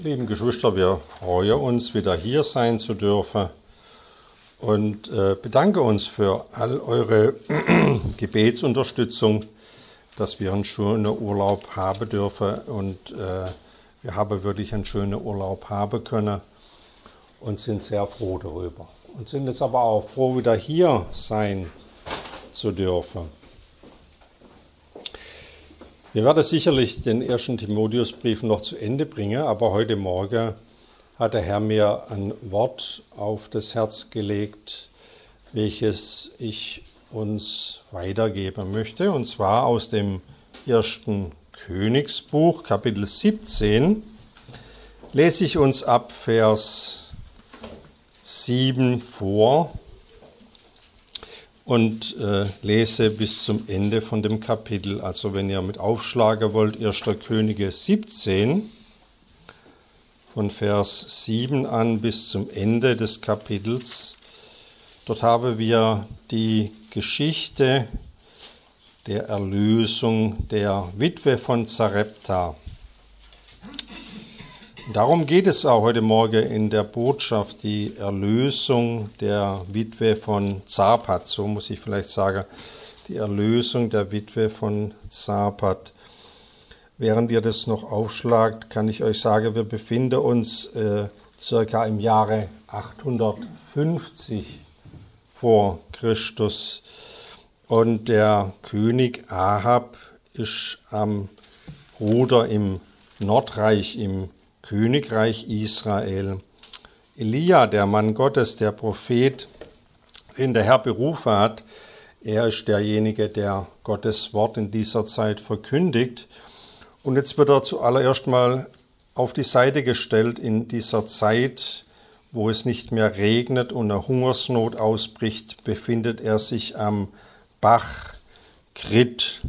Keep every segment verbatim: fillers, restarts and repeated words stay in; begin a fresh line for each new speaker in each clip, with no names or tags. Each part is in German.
Lieben Geschwister, wir freuen uns, wieder hier sein zu dürfen und äh, bedanke uns für all eure Gebetsunterstützung, dass wir einen schönen Urlaub haben dürfen und äh, wir haben wirklich einen schönen Urlaub haben können und sind sehr froh darüber. Und sind jetzt aber auch froh, wieder hier sein zu dürfen. Wir werden sicherlich den ersten Timotheusbrief noch zu Ende bringen, aber heute Morgen hat der Herr mir ein Wort auf das Herz gelegt, welches ich uns weitergeben möchte, und zwar aus dem ersten Königsbuch, Kapitel siebzehn, lese ich uns ab Vers sieben vor und äh, lese bis zum Ende von dem Kapitel. Also wenn ihr mit aufschlagen wollt, erster Könige siebzehn, von Vers sieben an bis zum Ende des Kapitels. Dort haben wir die Geschichte der Erlösung der Witwe von Sarepta. Darum geht es auch heute Morgen in der Botschaft, die Erlösung der Witwe von Zarpat, so muss ich vielleicht sagen, die Erlösung der Witwe von Zarpat. Während ihr das noch aufschlagt, kann ich euch sagen, wir befinden uns äh, circa im Jahre achthundertfünfzig vor Christus und der König Ahab ist am Ruder im Nordreich, im Königreich Israel. Elia, der Mann Gottes, der Prophet, den der Herr berufen hat, er ist derjenige, der Gottes Wort in dieser Zeit verkündigt. Und jetzt wird er zuallererst mal auf die Seite gestellt in dieser Zeit, wo es nicht mehr regnet und eine Hungersnot ausbricht, befindet er sich am Bach Krit.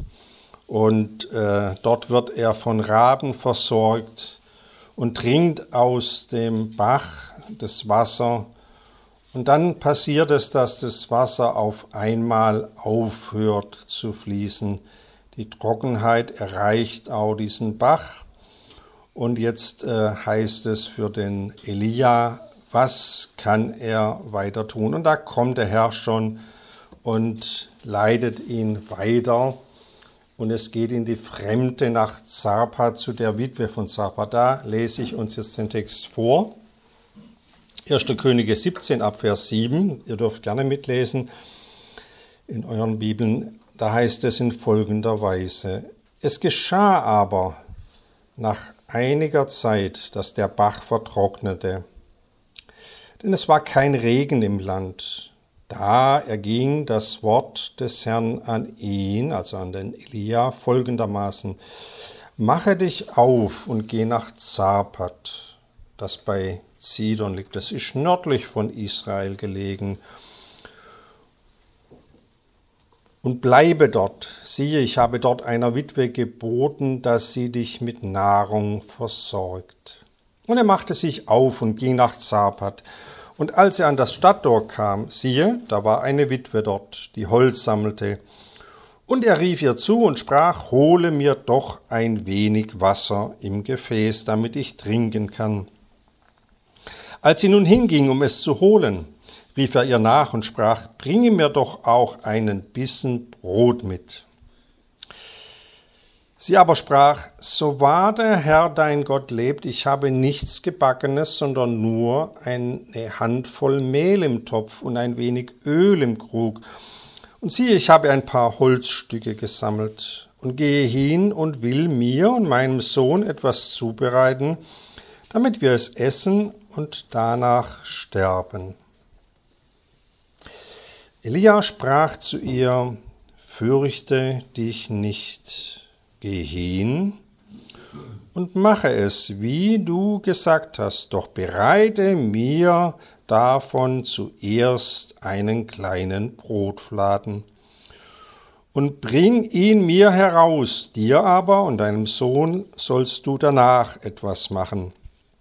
Und äh, dort wird er von Raben versorgt und trinkt aus dem Bach das Wasser. Und dann passiert es, dass das Wasser auf einmal aufhört zu fließen. Die Trockenheit erreicht auch diesen Bach. Und jetzt äh, heißt es für den Elia, was kann er weiter tun? Und da kommt der Herr schon und leitet ihn weiter. Und es geht in die Fremde nach Zarpat, zu der Witwe von Zarpat. Da lese ich uns jetzt den Text vor. erster Könige siebzehn, ab Vers sieben. Ihr dürft gerne mitlesen in euren Bibeln. Da heißt es in folgender Weise: Es geschah aber nach einiger Zeit, dass der Bach vertrocknete, denn es war kein Regen im Land. Da erging das Wort des Herrn an ihn, also an den Elia, folgendermaßen: Mache dich auf und geh nach Zarpat, das bei Zidon liegt. Das ist nördlich von Israel gelegen. Und bleibe dort. Siehe, ich habe dort einer Witwe geboten, dass sie dich mit Nahrung versorgt. Und er machte sich auf und ging nach Zarpat. Und als er an das Stadttor kam, siehe, da war eine Witwe dort, die Holz sammelte. Und er rief ihr zu und sprach: Hole mir doch ein wenig Wasser im Gefäß, damit ich trinken kann. Als sie nun hinging, um es zu holen, rief er ihr nach und sprach: Bringe mir doch auch einen Bissen Brot mit. Sie aber sprach: So wahr der Herr dein Gott lebt, ich habe nichts Gebackenes, sondern nur eine Handvoll Mehl im Topf und ein wenig Öl im Krug. Und siehe, ich habe ein paar Holzstücke gesammelt und gehe hin und will mir und meinem Sohn etwas zubereiten, damit wir es essen und danach sterben. Elia sprach zu ihr: Fürchte dich nicht. Geh hin und mache es, wie du gesagt hast, doch bereite mir davon zuerst einen kleinen Brotfladen und bring ihn mir heraus, dir aber und deinem Sohn sollst du danach etwas machen.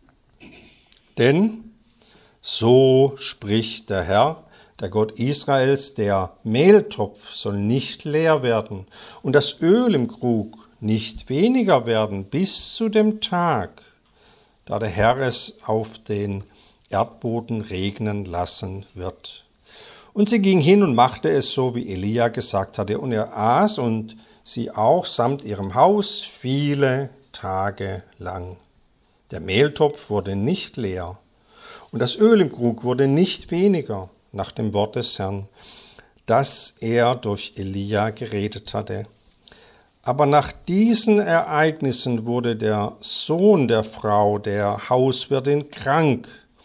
Denn so spricht der Herr, der Gott Israels, der Mehltopf soll nicht leer werden und das Öl im Krug nicht weniger werden bis zu dem Tag, da der Herr es auf den Erdboden regnen lassen wird. Und sie ging hin und machte es so, wie Elia gesagt hatte, und er aß und sie auch samt ihrem Haus viele Tage lang. Der Mehltopf wurde nicht leer und das Öl im Krug wurde nicht weniger, nach dem Wort des Herrn, das er durch Elia geredet hatte. Aber nach diesen Ereignissen wurde der Sohn der Frau, der Hauswirtin, krank.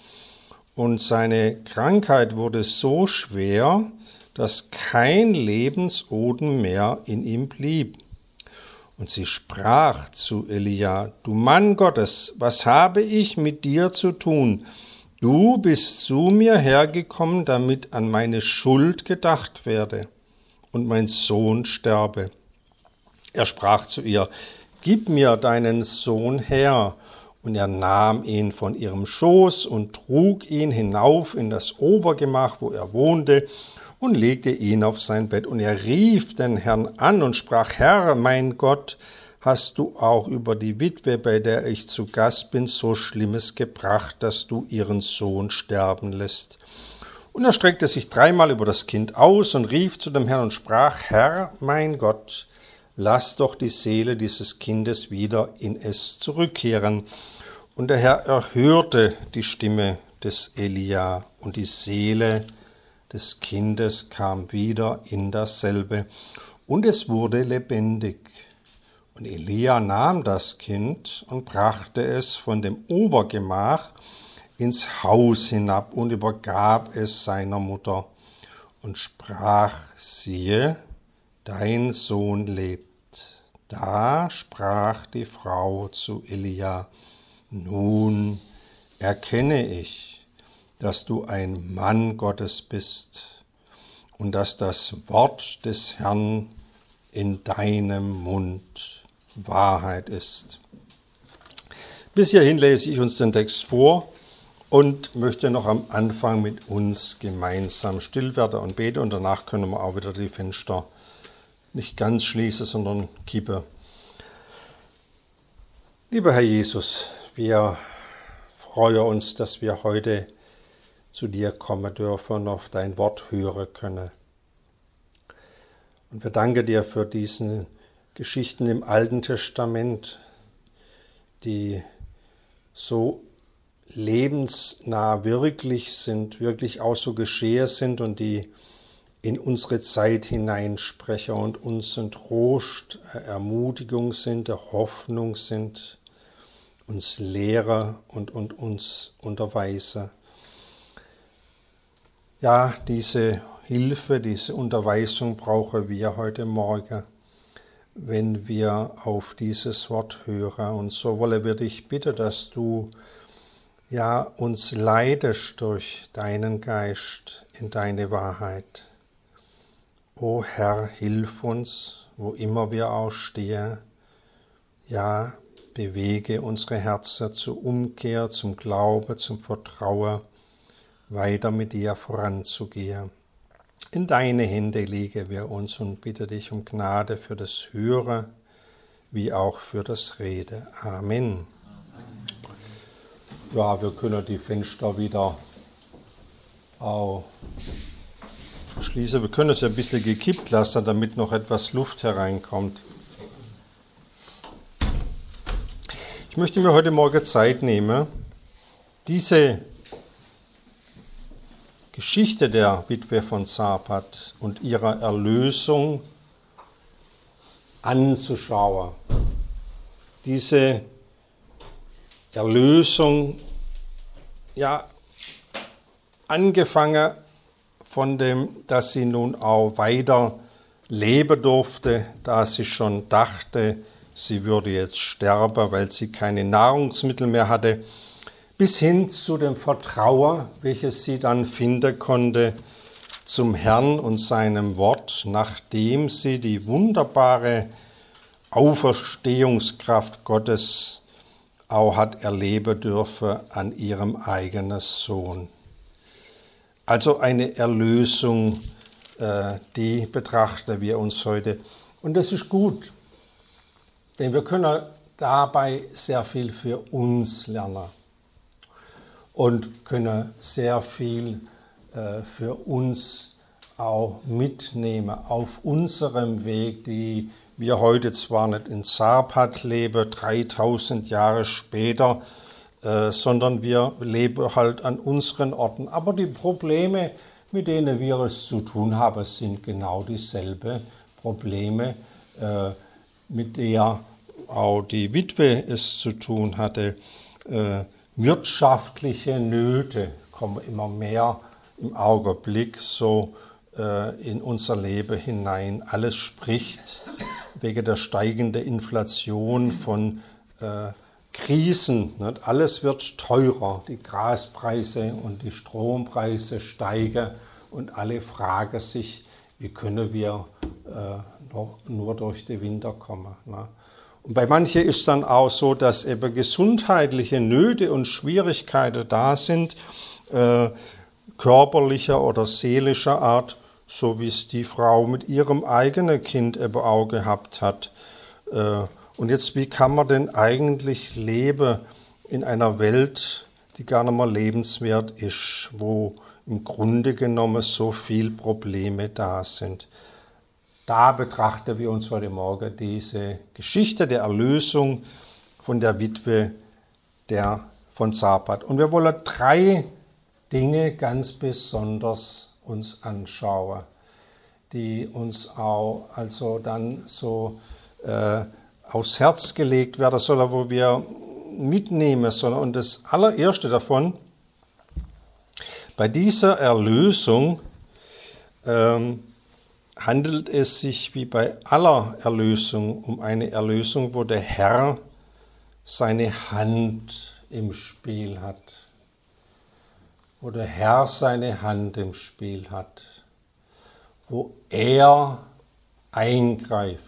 Und seine Krankheit wurde so schwer, dass kein Lebensodem mehr in ihm blieb. Und sie sprach zu Elia: Du Mann Gottes, was habe ich mit dir zu tun? Du bist zu mir hergekommen, damit an meine Schuld gedacht werde und mein Sohn sterbe. Er sprach zu ihr: Gib mir deinen Sohn her. Und er nahm ihn von ihrem Schoß und trug ihn hinauf in das Obergemach, wo er wohnte, und legte ihn auf sein Bett. Und er rief den Herrn an und sprach: Herr, mein Gott, hast du auch über die Witwe, bei der ich zu Gast bin, so Schlimmes gebracht, dass du ihren Sohn sterben lässt? Und er streckte sich dreimal über das Kind aus und rief zu dem Herrn und sprach: Herr, mein Gott, lass doch die Seele dieses Kindes wieder in es zurückkehren. Und der Herr erhörte die Stimme des Elia, und die Seele des Kindes kam wieder in dasselbe, und es wurde lebendig. Und Elia nahm das Kind und brachte es von dem Obergemach ins Haus hinab und übergab es seiner Mutter und sprach: Siehe, dein Sohn lebt. Da sprach die Frau zu Elia: Nun erkenne ich, dass du ein Mann Gottes bist und dass das Wort des Herrn in deinem Mund Wahrheit ist. Bis hierhin lese ich uns den Text vor und möchte noch am Anfang mit uns gemeinsam still werden und beten, und danach können wir auch wieder die Fenster nicht ganz schließen, sondern kippen. Lieber Herr Jesus, wir freuen uns, dass wir heute zu dir kommen dürfen und auf dein Wort hören können. Und wir danken dir für diese Geschichten im Alten Testament, die so lebensnah wirklich sind, wirklich auch so geschehen sind und die in unsere Zeit hineinsprechen und uns ein Trost, Ermutigung sind, Hoffnung sind, uns lehren und, und uns unterweisen. Ja, diese Hilfe, diese Unterweisung brauchen wir heute Morgen, wenn wir auf dieses Wort hören. Und so wollen wir dich bitten, dass du ja uns leitest durch deinen Geist in deine Wahrheit. O Herr, hilf uns, wo immer wir auch stehen. Ja, bewege unsere Herzen zur Umkehr, zum Glauben, zum Vertrauen, weiter mit dir voranzugehen. In deine Hände legen wir uns und bitte dich um Gnade für das Hören, wie auch für das Reden. Amen. Ja, wir können die Fenster wieder auch schließen. Wir können es ein bisschen gekippt lassen, damit noch etwas Luft hereinkommt. Ich möchte mir heute Morgen Zeit nehmen, diese Geschichte der Witwe von Zarpat und ihrer Erlösung anzuschauen. Diese Erlösung, ja, angefangen von dem, dass sie nun auch weiter leben durfte, da sie schon dachte, sie würde jetzt sterben, weil sie keine Nahrungsmittel mehr hatte, bis hin zu dem Vertrauen, welches sie dann finden konnte zum Herrn und seinem Wort, nachdem sie die wunderbare Auferstehungskraft Gottes auch hat erleben dürfen an ihrem eigenen Sohn. Also eine Erlösung, die betrachten wir uns heute. Und das ist gut, denn wir können dabei sehr viel für uns lernen und können sehr viel äh, für uns auch mitnehmen auf unserem Weg, die wir heute zwar nicht in Sarpat leben, dreitausend Jahre später, äh, sondern wir leben halt an unseren Orten. Aber die Probleme, mit denen wir es zu tun haben, sind genau dieselben Probleme, äh, mit der auch die Witwe es zu tun hatte. Äh, wirtschaftliche Nöte kommen immer mehr im Augenblick so äh, in unser Leben hinein. Alles spricht wegen der steigenden Inflation von äh, Krisen. Nicht? Alles wird teurer. Die Gaspreise und die Strompreise steigen und alle fragen sich, wie können wir äh, noch, nur durch den Winter kommen. Ne? Und bei manchen ist dann auch so, dass eben gesundheitliche Nöte und Schwierigkeiten da sind, äh, körperlicher oder seelischer Art, so wie es die Frau mit ihrem eigenen Kind eben auch gehabt hat. Äh, und jetzt, wie kann man denn eigentlich leben in einer Welt, die gar nicht mehr lebenswert ist, wo im Grunde genommen so viele Probleme da sind? Da betrachten wir uns heute Morgen diese Geschichte der Erlösung von der Witwe der von Sarpat. Und wir wollen drei Dinge ganz besonders uns anschauen, die uns auch also dann so äh, aufs Herz gelegt werden sollen, wo wir mitnehmen sollen. Und das allererste davon, bei dieser Erlösung ähm, handelt es sich wie bei aller Erlösung um eine Erlösung, wo der Herr seine Hand im Spiel hat. Wo der Herr seine Hand im Spiel hat. Wo er eingreift.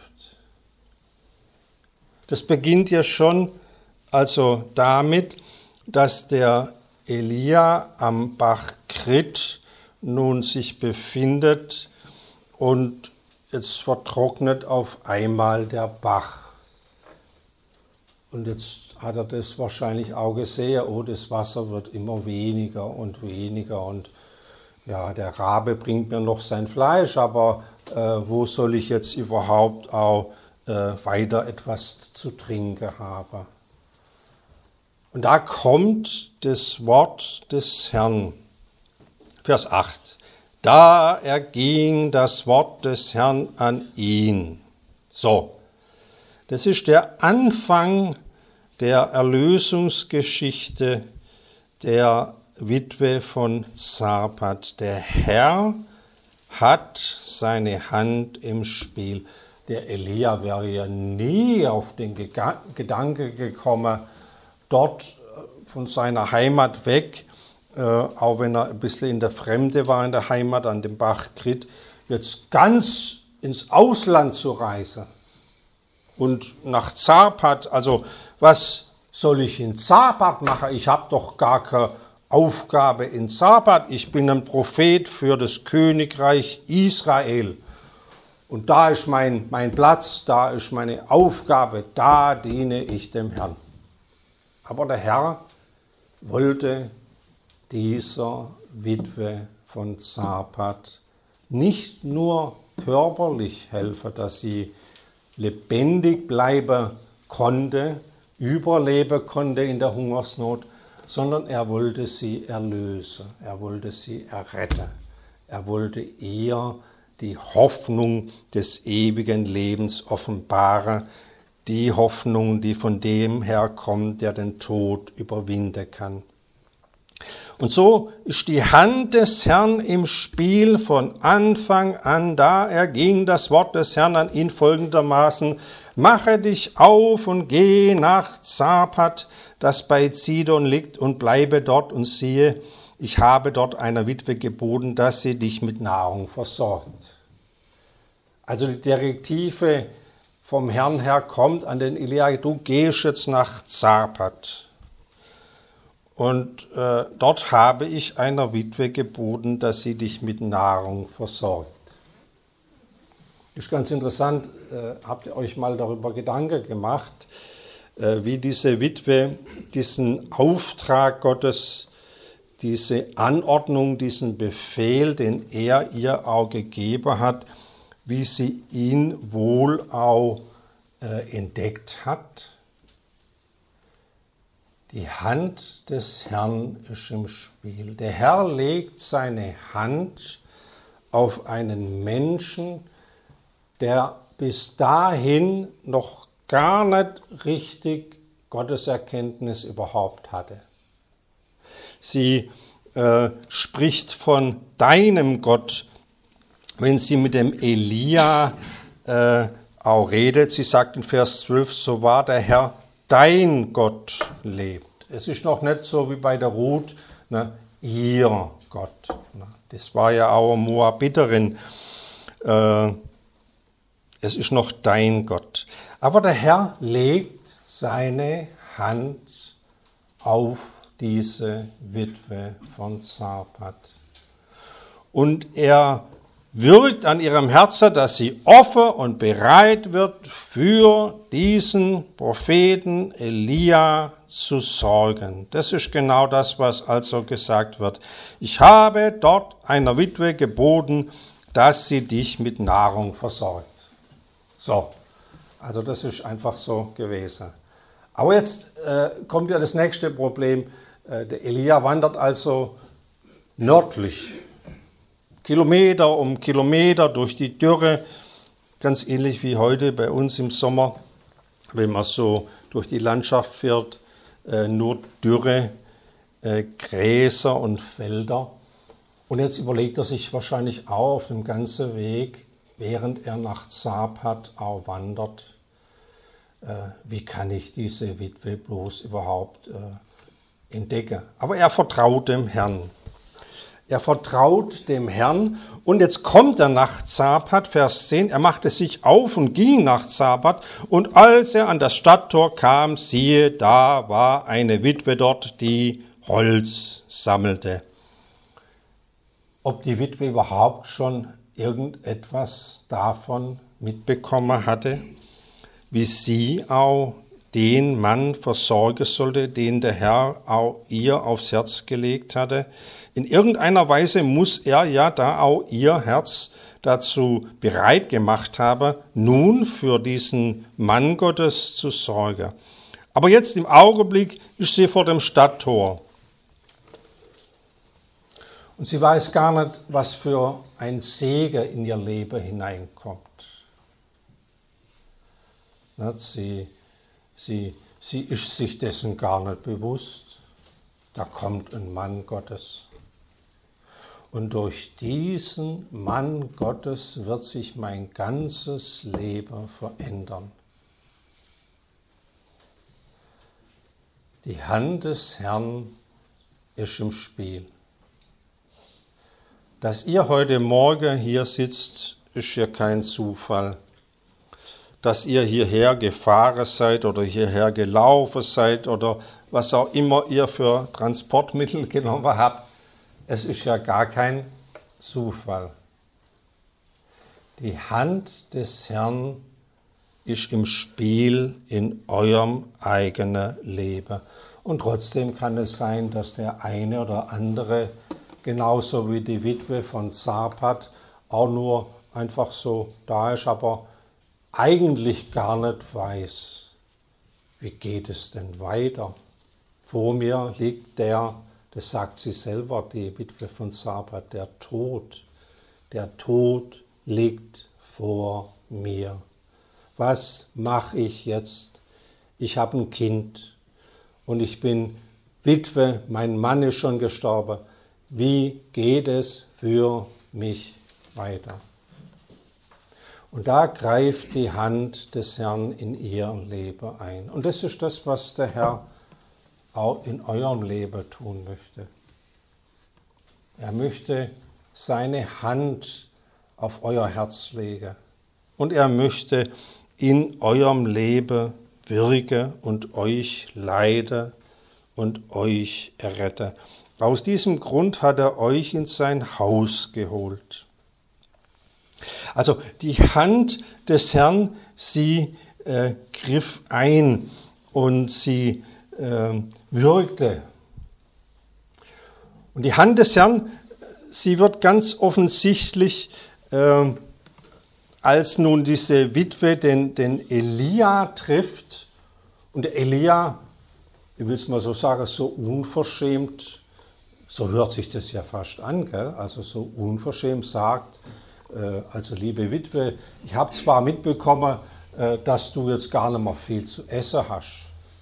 Das beginnt ja schon also damit, dass der Elia am Bach Krit nun sich befindet und jetzt vertrocknet auf einmal der Bach. Und jetzt hat er das wahrscheinlich auch gesehen, oh, das Wasser wird immer weniger und weniger und ja, der Rabe bringt mir noch sein Fleisch, aber äh, wo soll ich jetzt überhaupt auch äh, weiter etwas zu trinken haben? Und da kommt das Wort des Herrn, Vers acht. Da erging das Wort des Herrn an ihn. So, das ist der Anfang der Erlösungsgeschichte der Witwe von Sarpat. Der Herr hat seine Hand im Spiel. Der Elia wäre ja nie auf den Gedanke gekommen, dort von seiner Heimat weg, äh, auch wenn er ein bisschen in der Fremde war in der Heimat, an dem Bach Krit, jetzt ganz ins Ausland zu reisen. Und nach Sarpat, also was soll ich in Sarpat machen? Ich habe doch gar keine Aufgabe in Sarpat. Ich bin ein Prophet für das Königreich Israel. Und da ist mein, mein Platz, da ist meine Aufgabe, da diene ich dem Herrn. Aber der Herr wollte dieser Witwe von Sarpat nicht nur körperlich helfen, dass sie lebendig bleiben konnte, überleben konnte in der Hungersnot, sondern er wollte sie erlösen, er wollte sie erretten. Er wollte ihr die Hoffnung des ewigen Lebens offenbaren, die Hoffnung, die von dem herkommt, der den Tod überwinden kann. Und so ist die Hand des Herrn im Spiel von Anfang an da. Erging das Wort des Herrn an ihn folgendermaßen: Mache dich auf und geh nach Sarpat, das bei Zidon liegt, und bleibe dort und siehe, ich habe dort einer Witwe geboten, dass sie dich mit Nahrung versorgt. Also die Direktive vom Herrn her kommt an den Elia, du gehst jetzt nach Sarpat. Und äh, dort habe ich einer Witwe geboten, dass sie dich mit Nahrung versorgt. Ist ganz interessant, äh, habt ihr euch mal darüber Gedanken gemacht, äh, wie diese Witwe diesen Auftrag Gottes, diese Anordnung, diesen Befehl, den er ihr auch gegeben hat, wie sie ihn wohl auch äh, entdeckt hat. Die Hand des Herrn ist im Spiel. Der Herr legt seine Hand auf einen Menschen, der bis dahin noch gar nicht richtig Gotteserkenntnis überhaupt hatte. Sie äh, spricht von deinem Gott, wenn sie mit dem Elia äh, auch redet. Sie sagt in Vers zwölf, so wahr der Herr dein Gott lebt. Es ist noch nicht so wie bei der Ruth, ne, ihr Gott. Ne. Das war ja auch eine Moabiterin. Äh, es ist noch dein Gott. Aber der Herr legt seine Hand auf diese Witwe von Zarpat. Und er wirkt an ihrem Herzen, dass sie offen und bereit wird, für diesen Propheten Elia zu sorgen. Das ist genau das, was also gesagt wird. Ich habe dort einer Witwe geboten, dass sie dich mit Nahrung versorgt. So, also das ist einfach so gewesen. Aber jetzt äh, kommt ja das nächste Problem. Äh, der Elia wandert also nördlich. Kilometer um Kilometer durch die Dürre, ganz ähnlich wie heute bei uns im Sommer, wenn man so durch die Landschaft fährt, äh, nur Dürre, äh, Gräser und Felder. Und jetzt überlegt er sich wahrscheinlich auch auf dem ganzen Weg, während er nach Zarpat auch wandert, äh, wie kann ich diese Witwe bloß überhaupt äh, entdecken. Aber er vertraut dem Herrn. Er vertraut dem Herrn und jetzt kommt er nach Zarpat, Vers zehn, er machte sich auf und ging nach Zarpat und als er an das Stadttor kam, siehe, da war eine Witwe dort, die Holz sammelte. Ob die Witwe überhaupt schon irgendetwas davon mitbekommen hatte, wie sie auch den Mann versorgen sollte, den der Herr auch ihr aufs Herz gelegt hatte. In irgendeiner Weise muss er ja da auch ihr Herz dazu bereit gemacht haben, nun für diesen Mann Gottes zu sorgen. Aber jetzt im Augenblick ist sie vor dem Stadttor. Und sie weiß gar nicht, was für ein Segen in ihr Leben hineinkommt. Sie Sie, sie ist sich dessen gar nicht bewusst. Da kommt ein Mann Gottes. Und durch diesen Mann Gottes wird sich mein ganzes Leben verändern. Die Hand des Herrn ist im Spiel. Dass ihr heute Morgen hier sitzt, ist ja kein Zufall. Dass ihr hierher gefahren seid oder hierher gelaufen seid oder was auch immer ihr für Transportmittel genommen habt, es ist ja gar kein Zufall. Die Hand des Herrn ist im Spiel in eurem eigenen Leben. Und trotzdem kann es sein, dass der eine oder andere, genauso wie die Witwe von Zarpat, auch nur einfach so da ist, aber eigentlich gar nicht weiß, wie geht es denn weiter. Vor mir liegt der, das sagt sie selber, die Witwe von Zarpat, der Tod. Der Tod liegt vor mir. Was mache ich jetzt? Ich habe ein Kind und ich bin Witwe, mein Mann ist schon gestorben. Wie geht es für mich weiter? Und da greift die Hand des Herrn in ihr Leben ein. Und das ist das, was der Herr auch in eurem Leben tun möchte. Er möchte seine Hand auf euer Herz legen. Und er möchte in eurem Leben wirken und euch leiden und euch erretten. Aus diesem Grund hat er euch in sein Haus geholt. Also die Hand des Herrn, sie äh, griff ein und sie äh, wirkte. Und die Hand des Herrn, sie wird ganz offensichtlich, äh, als nun diese Witwe den, den Elia trifft, und der Elia, ich will es mal so sagen, so unverschämt, so hört sich das ja fast an, gell? Also so unverschämt sagt, äh, also liebe Witwe, ich habe zwar mitbekommen, äh, dass du jetzt gar nicht mehr viel zu essen hast,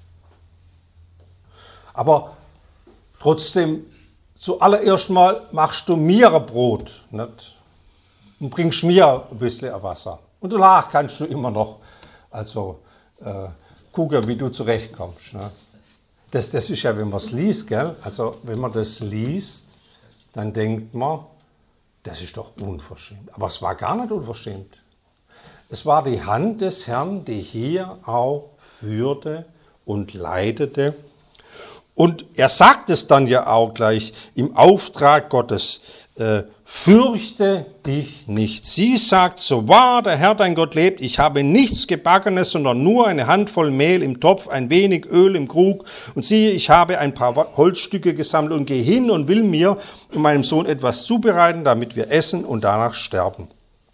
aber trotzdem, zuallererst mal machst du mir ein Brot, nicht? Und bringst mir ein bisschen Wasser. Und danach kannst du immer noch also, äh, gucken, wie du zurechtkommst. Ne? Das, das ist ja, wenn man es liest, gell? Also wenn man das liest, dann denkt man, das ist doch unverschämt. Aber es war gar nicht unverschämt. Es war die Hand des Herrn, die hier auch führte und leitete. Und er sagt es dann ja auch gleich im Auftrag Gottes, äh, fürchte dich nicht. Sie sagt, so wahr der Herr dein Gott lebt, ich habe nichts Gebackenes, sondern nur eine Handvoll Mehl im Topf, ein wenig Öl im Krug. Und siehe, ich habe ein paar Holzstücke gesammelt und gehe hin und will mir und meinem Sohn etwas zubereiten, damit wir essen und danach sterben.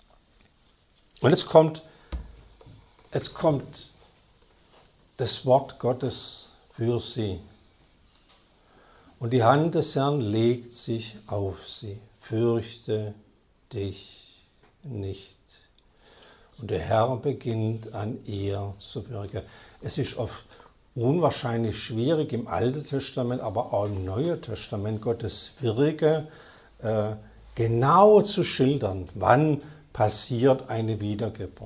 Und jetzt kommt, jetzt kommt das Wort Gottes für sie. Und die Hand des Herrn legt sich auf sie. Fürchte dich nicht. Und der Herr beginnt an ihr zu wirken. Es ist oft unwahrscheinlich schwierig im Alten Testament, aber auch im Neuen Testament Gottes Wirken äh, genau zu schildern. Wann passiert eine Wiedergeburt?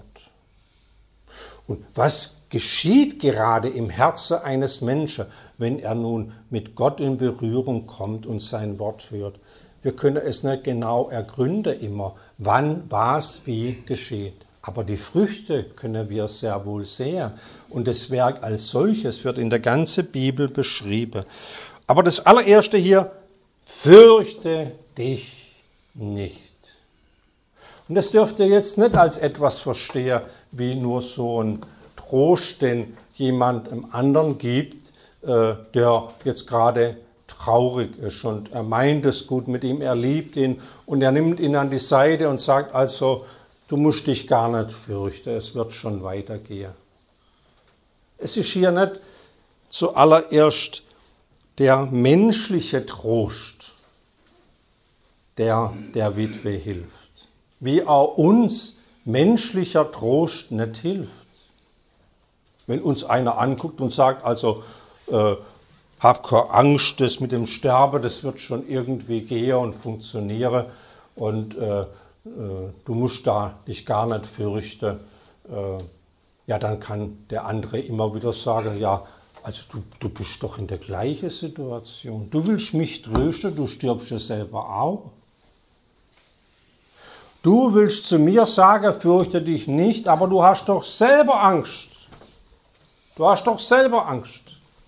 Und was geschieht gerade im Herzen eines Menschen, wenn er nun mit Gott in Berührung kommt und sein Wort hört? Wir können es nicht genau ergründen immer, wann was wie geschieht. Aber die Früchte können wir sehr wohl sehen. Und das Werk als solches wird in der ganzen Bibel beschrieben. Aber das allererste hier, fürchte dich nicht. Und das dürft ihr jetzt nicht als etwas verstehen, wie nur so ein Trost, den jemand einem anderen gibt, äh, der jetzt gerade traurig ist und er meint es gut mit ihm, er liebt ihn und er nimmt ihn an die Seite und sagt also, du musst dich gar nicht fürchten, es wird schon weitergehen. Es ist hier nicht zuallererst der menschliche Trost, der der Witwe hilft, wie auch uns menschlicher Trost nicht hilft. Wenn uns einer anguckt und sagt, also äh, hab keine Angst, das mit dem Sterben, das wird schon irgendwie gehen und funktionieren und äh, äh, du musst da dich gar nicht fürchten. Äh, ja, dann kann der andere immer wieder sagen, ja, also du, du bist doch in der gleichen Situation. Du willst mich trösten, du stirbst ja selber auch. Du willst zu mir sagen, fürchte dich nicht, aber du hast doch selber Angst. Du hast doch selber Angst.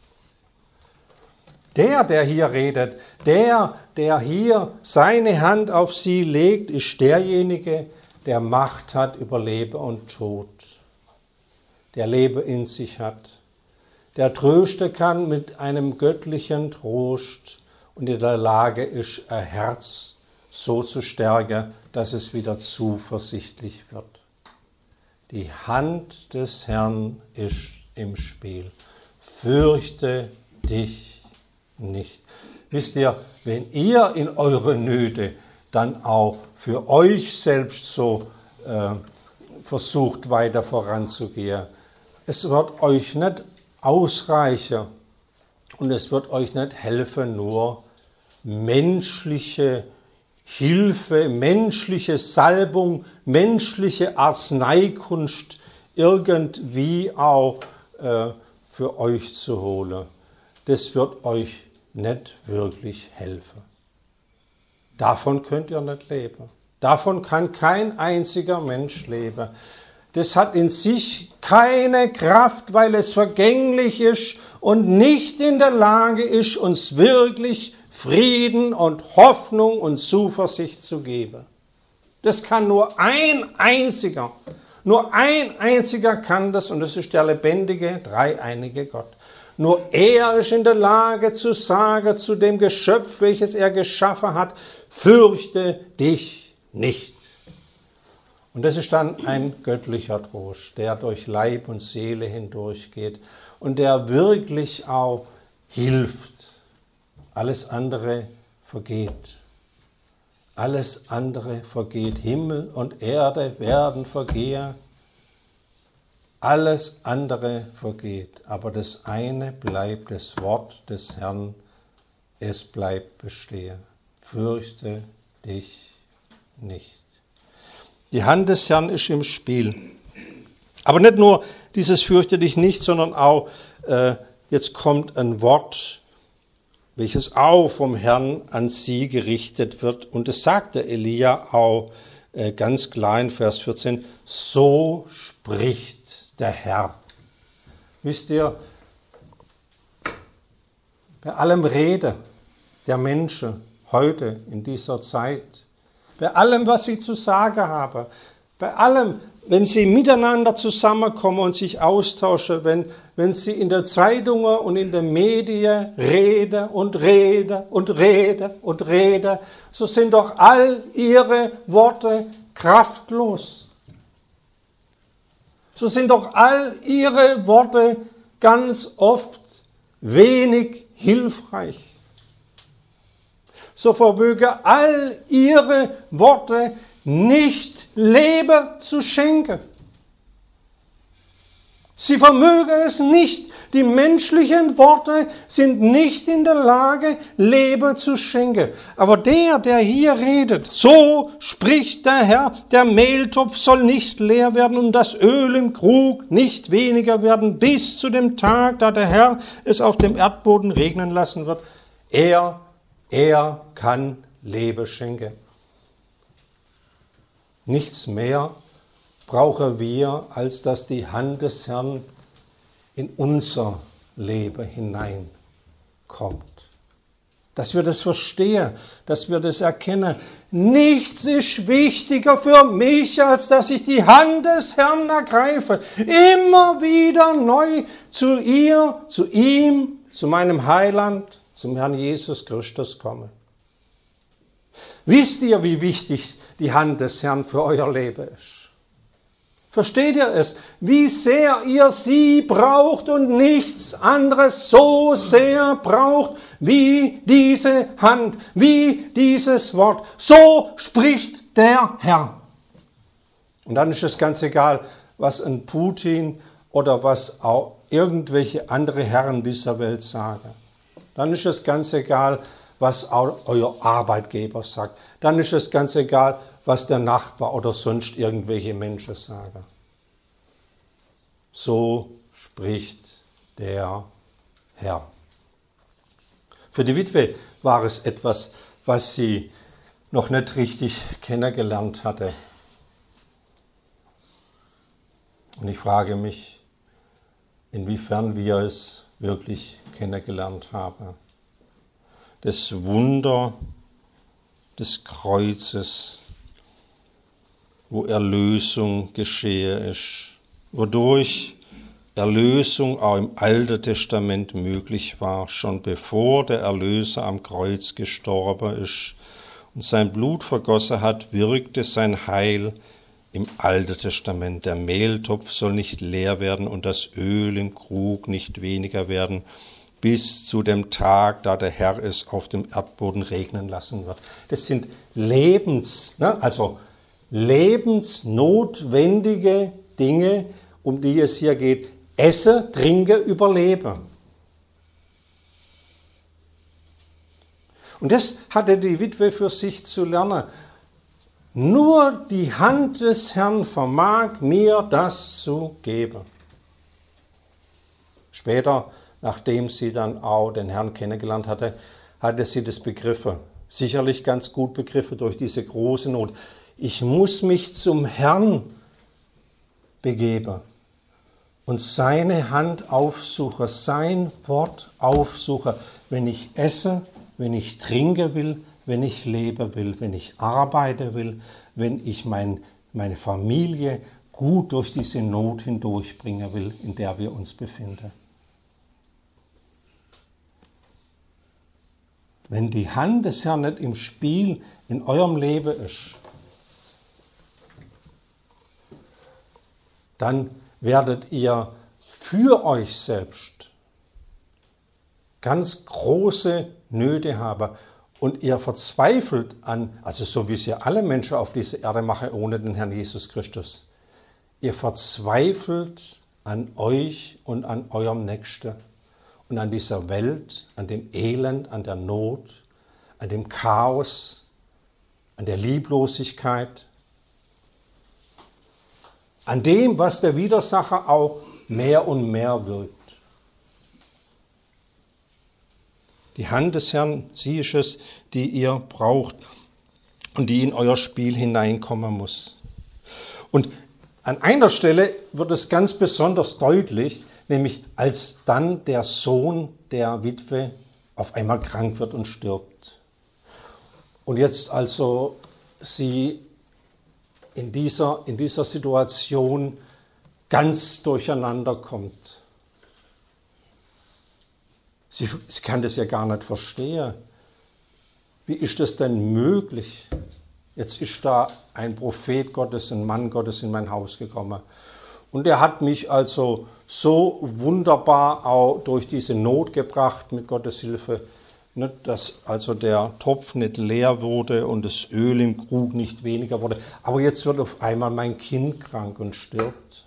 Der, der hier redet, der, der hier seine Hand auf sie legt, ist derjenige, der Macht hat über Leben und Tod, der Leben in sich hat, der trösten kann mit einem göttlichen Trost und in der Lage ist, ein Herz so zu stärken, dass es wieder zuversichtlich wird. Die Hand des Herrn ist im Spiel. Fürchte dich nicht. Wisst ihr, wenn ihr in eure Nöte dann auch für euch selbst so äh, versucht, weiter voranzugehen, es wird euch nicht ausreichen und es wird euch nicht helfen, nur menschliche Hilfe, menschliche Salbung, menschliche Arzneikunst irgendwie auch äh, für euch zu holen. Das wird euch nicht wirklich helfen. Davon könnt ihr nicht leben. Davon kann kein einziger Mensch leben. Das hat in sich keine Kraft, weil es vergänglich ist und nicht in der Lage ist, uns wirklich Frieden und Hoffnung und Zuversicht zu geben. Das kann nur ein einziger, nur ein einziger kann das und das ist der lebendige, dreieinige Gott. Nur er ist in der Lage zu sagen zu dem Geschöpf, welches er geschaffen hat, fürchte dich nicht. Und das ist dann ein göttlicher Trost, der durch Leib und Seele hindurchgeht und der wirklich auch hilft. Alles andere vergeht. Alles andere vergeht. Himmel und Erde werden vergehen. Alles andere vergeht. Aber das eine bleibt, das Wort des Herrn, es bleibt bestehen. Fürchte dich nicht. Die Hand des Herrn ist im Spiel. Aber nicht nur dieses fürchte dich nicht, sondern auch, äh, jetzt kommt ein Wort, welches auch vom Herrn an sie gerichtet wird. Und das sagte Elia auch äh, ganz klar in Vers vierzehn, so spricht der Herr. Wisst ihr, bei allem Rede der Menschen heute in dieser Zeit, bei allem, was sie zu sagen haben, bei allem, wenn sie miteinander zusammenkommen und sich austauschen, wenn, wenn sie in der Zeitungen und in den Medien reden und reden und reden und reden, so sind doch all ihre Worte kraftlos. So sind doch all ihre Worte ganz oft wenig hilfreich. So vermögen all ihre Worte nicht Leben zu schenken. Sie vermögen es nicht. Die menschlichen Worte sind nicht in der Lage, Leben zu schenken. Aber der, der hier redet, so spricht der Herr, der Mehltopf soll nicht leer werden und das Öl im Krug nicht weniger werden, bis zu dem Tag, da der Herr es auf dem Erdboden regnen lassen wird. Er, er kann Leben schenken. Nichts mehr brauchen wir, als dass die Hand des Herrn in unser Leben hineinkommt. Dass wir das verstehen, dass wir das erkennen. Nichts ist wichtiger für mich, als dass ich die Hand des Herrn ergreife. Immer wieder neu zu ihr, zu ihm, zu meinem Heiland, zum Herrn Jesus Christus komme. Wisst ihr, wie wichtig die Hand des Herrn für euer Leben ist? Versteht ihr es? Wie sehr ihr sie braucht und nichts anderes so sehr braucht wie diese Hand, wie dieses Wort. So spricht der Herr. Und dann ist es ganz egal, was ein Putin oder was auch irgendwelche andere Herren dieser Welt sagen. Dann ist es ganz egal, was auch euer Arbeitgeber sagt. Dann ist es ganz egal, was der Nachbar oder sonst irgendwelche Menschen sagen. So spricht der Herr. Für die Witwe war es etwas, was sie noch nicht richtig kennengelernt hatte. Und ich frage mich, inwiefern wir es wirklich kennengelernt haben. Das Wunder des Kreuzes, wo Erlösung geschehe ist, wodurch Erlösung auch im Alten Testament möglich war, schon bevor der Erlöser am Kreuz gestorben ist und sein Blut vergossen hat, wirkte sein Heil im Alten Testament. Der Mehltopf soll nicht leer werden und das Öl im Krug nicht weniger werden, bis zu dem Tag, da der Herr es auf dem Erdboden regnen lassen wird. Das sind Lebens, ne, also lebensnotwendige Dinge, um die es hier geht. Esse, trinke, überlebe. Und das hatte die Witwe für sich zu lernen. Nur die Hand des Herrn vermag mir das zu geben. Später, nachdem sie dann auch den Herrn kennengelernt hatte, hatte sie das begriffen. Sicherlich ganz gut begriffen durch diese große Not. Ich muss mich zum Herrn begeben und seine Hand aufsuche, sein Wort aufsuche, wenn ich esse, wenn ich trinken will, wenn ich leben will, wenn ich arbeiten will, wenn ich mein, meine Familie gut durch diese Not hindurchbringen will, in der wir uns befinden. wenn die Hand des Herrn nicht im Spiel in eurem Leben ist, dann werdet ihr für euch selbst ganz große Nöte haben und ihr verzweifelt an, also so wie es ja alle Menschen auf dieser Erde machen ohne den Herrn Jesus Christus, ihr verzweifelt an euch und an eurem Nächsten und an dieser Welt, an dem Elend, an der Not, an dem Chaos, an der Lieblosigkeit, an dem, was der Widersacher auch mehr und mehr wirkt. Die Hand des Herrn, sie ist es, die ihr braucht und die in euer Spiel hineinkommen muss. Und an einer Stelle wird es ganz besonders deutlich, nämlich als dann der Sohn der Witwe auf einmal krank wird und stirbt. Und jetzt also sie in dieser, in dieser Situation ganz durcheinander kommt. Sie, sie kann das ja gar nicht verstehen. Wie ist das denn möglich? Jetzt ist da ein Prophet Gottes, ein Mann Gottes in mein Haus gekommen. Und er hat mich also so wunderbar auch durch diese Not gebracht mit Gottes Hilfe, dass also der Topf nicht leer wurde und das Öl im Krug nicht weniger wurde. Aber jetzt wird auf einmal mein Kind krank und stirbt.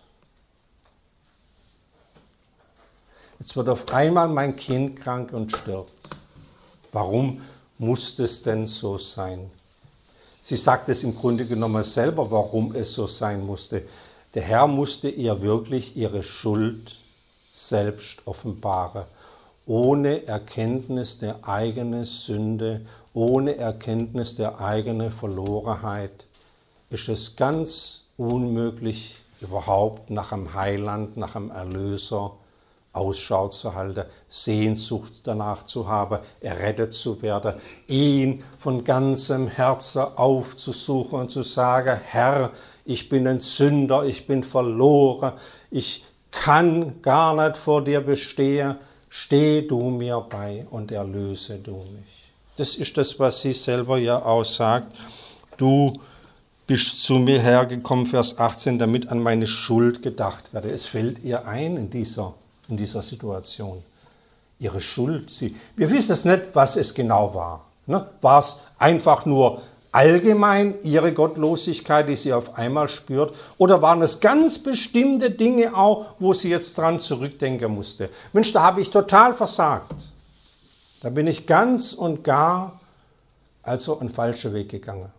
Jetzt wird auf einmal mein Kind krank und stirbt. Warum muss es denn so sein? Sie sagt es im Grunde genommen selber, warum es so sein musste. Der Herr musste ihr wirklich ihre Schuld selbst offenbaren. Ohne Erkenntnis der eigenen Sünde, ohne Erkenntnis der eigenen Verlorenheit ist es ganz unmöglich, überhaupt nach einem Heiland, nach einem Erlöser Ausschau zu halten, Sehnsucht danach zu haben, errettet zu werden, ihn von ganzem Herzen aufzusuchen und zu sagen, Herr, ich bin ein Sünder, ich bin verloren, ich kann gar nicht vor dir bestehen, steh du mir bei und erlöse du mich. Das ist das, was sie selber ja auch sagt. Du bist zu mir hergekommen, Vers achtzehn, damit an meine Schuld gedacht werde. Es fällt ihr ein in dieser, in dieser Situation. Ihre Schuld. Sie, wir wissen es nicht, was es genau war. Ne? War es einfach nur allgemein ihre Gottlosigkeit, die sie auf einmal spürt, oder waren es ganz bestimmte Dinge auch, wo sie jetzt dran zurückdenken musste? Mensch, da habe ich total versagt. Da bin ich ganz und gar also einen falschen Weg gegangen.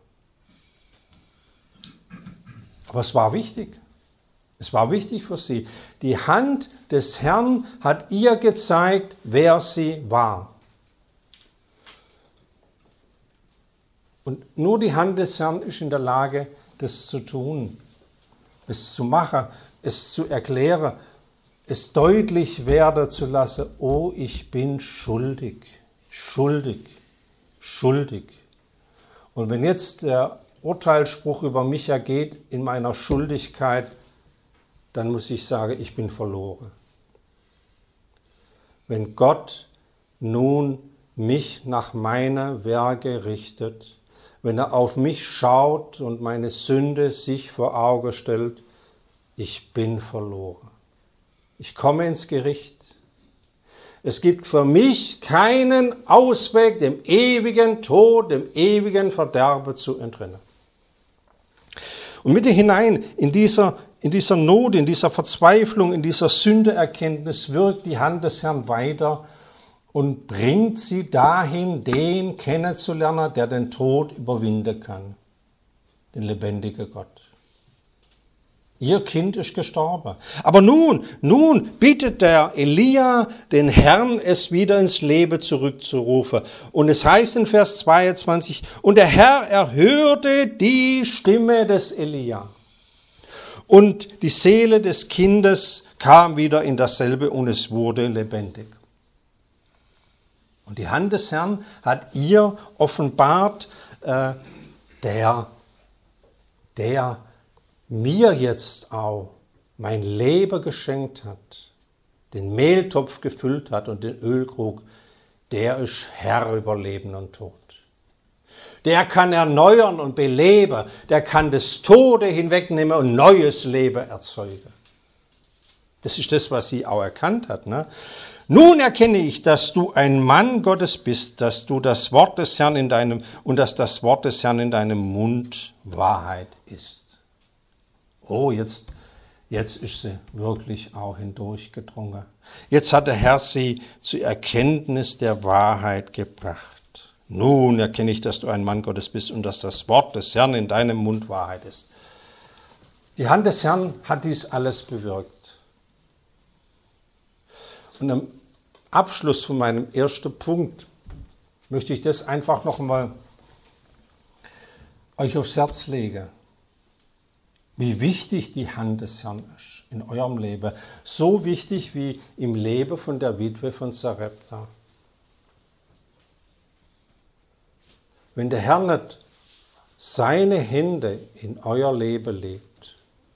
Aber es war wichtig. Es war wichtig für sie. Die Hand des Herrn hat ihr gezeigt, wer sie war. Und nur die Hand des Herrn ist in der Lage, das zu tun, es zu machen, es zu erklären, es deutlich werden zu lassen, oh, ich bin schuldig, schuldig, schuldig. Und wenn jetzt der Urteilsspruch über mich ergeht in meiner Schuldigkeit, dann muss ich sagen, ich bin verloren. Wenn Gott nun mich nach meiner Werke richtet, wenn er auf mich schaut und meine Sünde sich vor Augen stellt, ich bin verloren. Ich komme ins Gericht. Es gibt für mich keinen Ausweg, dem ewigen Tod, dem ewigen Verderben zu entrinnen. Und mit hinein in dieser, in dieser Not, in dieser Verzweiflung, in dieser Sündeerkenntnis wirkt die Hand des Herrn weiter und bringt sie dahin, den kennenzulernen, der den Tod überwinden kann, den lebendigen Gott. Ihr Kind ist gestorben. Aber nun, nun bittet der Elia den Herrn, es wieder ins Leben zurückzurufen. Und es heißt in Vers zweiundzwanzig, und der Herr erhörte die Stimme des Elia. Und die Seele des Kindes kam wieder in dasselbe und es wurde lebendig. Und die Hand des Herrn hat ihr offenbart, äh, der, der mir jetzt auch mein Leben geschenkt hat, den Mehltopf gefüllt hat und den Ölkrug, der ist Herr über Leben und Tod. Der kann erneuern und beleben, der kann das Tode hinwegnehmen und neues Leben erzeugen. Das ist das, was sie auch erkannt hat. Ne? Nun erkenne ich, dass du ein Mann Gottes bist, dass du das Wort des Herrn in deinem und dass das Wort des Herrn in deinem Mund Wahrheit ist. Oh, jetzt, jetzt ist sie wirklich auch hindurchgedrungen. Jetzt hat der Herr sie zur Erkenntnis der Wahrheit gebracht. Nun erkenne ich, dass du ein Mann Gottes bist und dass das Wort des Herrn in deinem Mund Wahrheit ist. Die Hand des Herrn hat dies alles bewirkt. Und am Abschluss von meinem ersten Punkt möchte ich das einfach noch mal euch aufs Herz legen. Wie wichtig die Hand des Herrn ist in eurem Leben. So wichtig wie im Leben von der Witwe von Sarepta. Wenn der Herr nicht seine Hände in euer Leben legt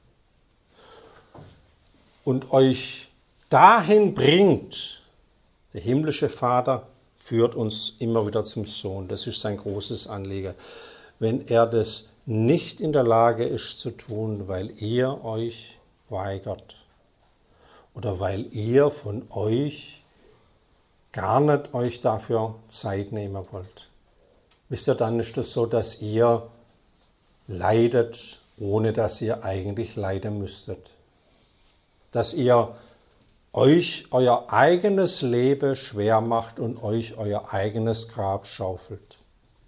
und euch dahin bringt, der himmlische Vater führt uns immer wieder zum Sohn. Das ist sein großes Anliegen. Wenn er das nicht in der Lage ist zu tun, weil ihr euch weigert oder weil ihr von euch gar nicht euch dafür Zeit nehmen wollt. Wisst ihr, dann ist es so, dass ihr leidet, ohne dass ihr eigentlich leiden müsstet. Dass ihr euch euer eigenes Leben schwer macht und euch euer eigenes Grab schaufelt.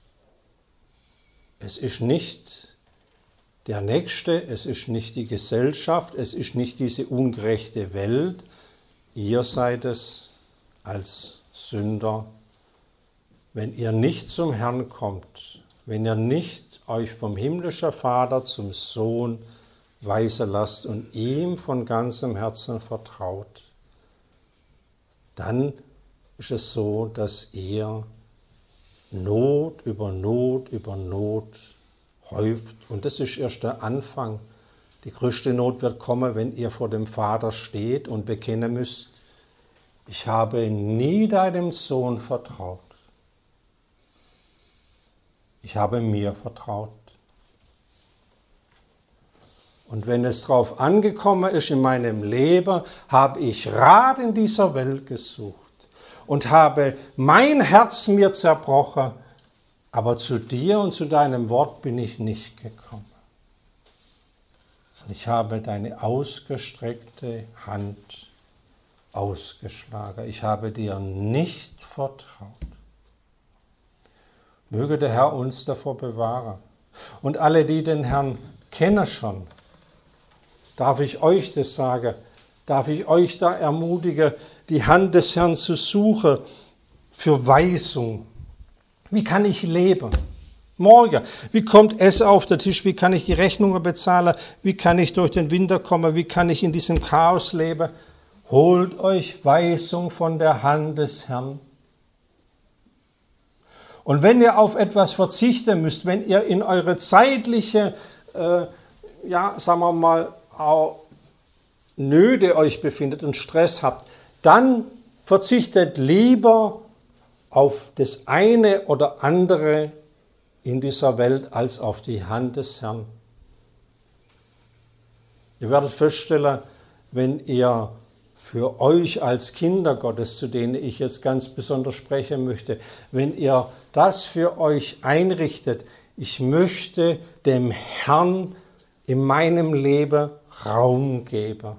Es ist nicht der Nächste, es ist nicht die Gesellschaft, es ist nicht diese ungerechte Welt. Ihr seid es als Sünder. Wenn ihr nicht zum Herrn kommt, wenn ihr nicht euch vom himmlischen Vater zum Sohn weisen lasst und ihm von ganzem Herzen vertraut, dann ist es so, dass ihr Not über Not über Not häuft. Und das ist erst der Anfang. Die größte Not wird kommen, wenn ihr vor dem Vater steht und bekennen müsst, ich habe nie deinem Sohn vertraut. Ich habe mir vertraut. Und wenn es darauf angekommen ist in meinem Leben, habe ich Rat in dieser Welt gesucht und habe mein Herz mir zerbrochen, aber zu dir und zu deinem Wort bin ich nicht gekommen. Und ich habe deine ausgestreckte Hand ausgeschlagen. Ich habe dir nicht vertraut. Möge der Herr uns davor bewahren. Und alle, die den Herrn kennen schon, darf ich euch das sagen, darf ich euch da ermutigen, die Hand des Herrn zu suchen für Weisung. Wie kann ich leben? Morgen. Wie kommt Essen auf den Tisch? Wie kann ich die Rechnungen bezahlen? Wie kann ich durch den Winter kommen? Wie kann ich in diesem Chaos leben? Holt euch Weisung von der Hand des Herrn. Und wenn ihr auf etwas verzichten müsst, wenn ihr in eure zeitliche, äh, ja, sagen wir mal, auch Nöte euch befindet und Stress habt, dann verzichtet lieber auf das eine oder andere in dieser Welt als auf die Hand des Herrn. Ihr werdet feststellen, wenn ihr für euch als Kinder Gottes, zu denen ich jetzt ganz besonders sprechen möchte, wenn ihr das für euch einrichtet, ich möchte dem Herrn in meinem Leben Raum geben.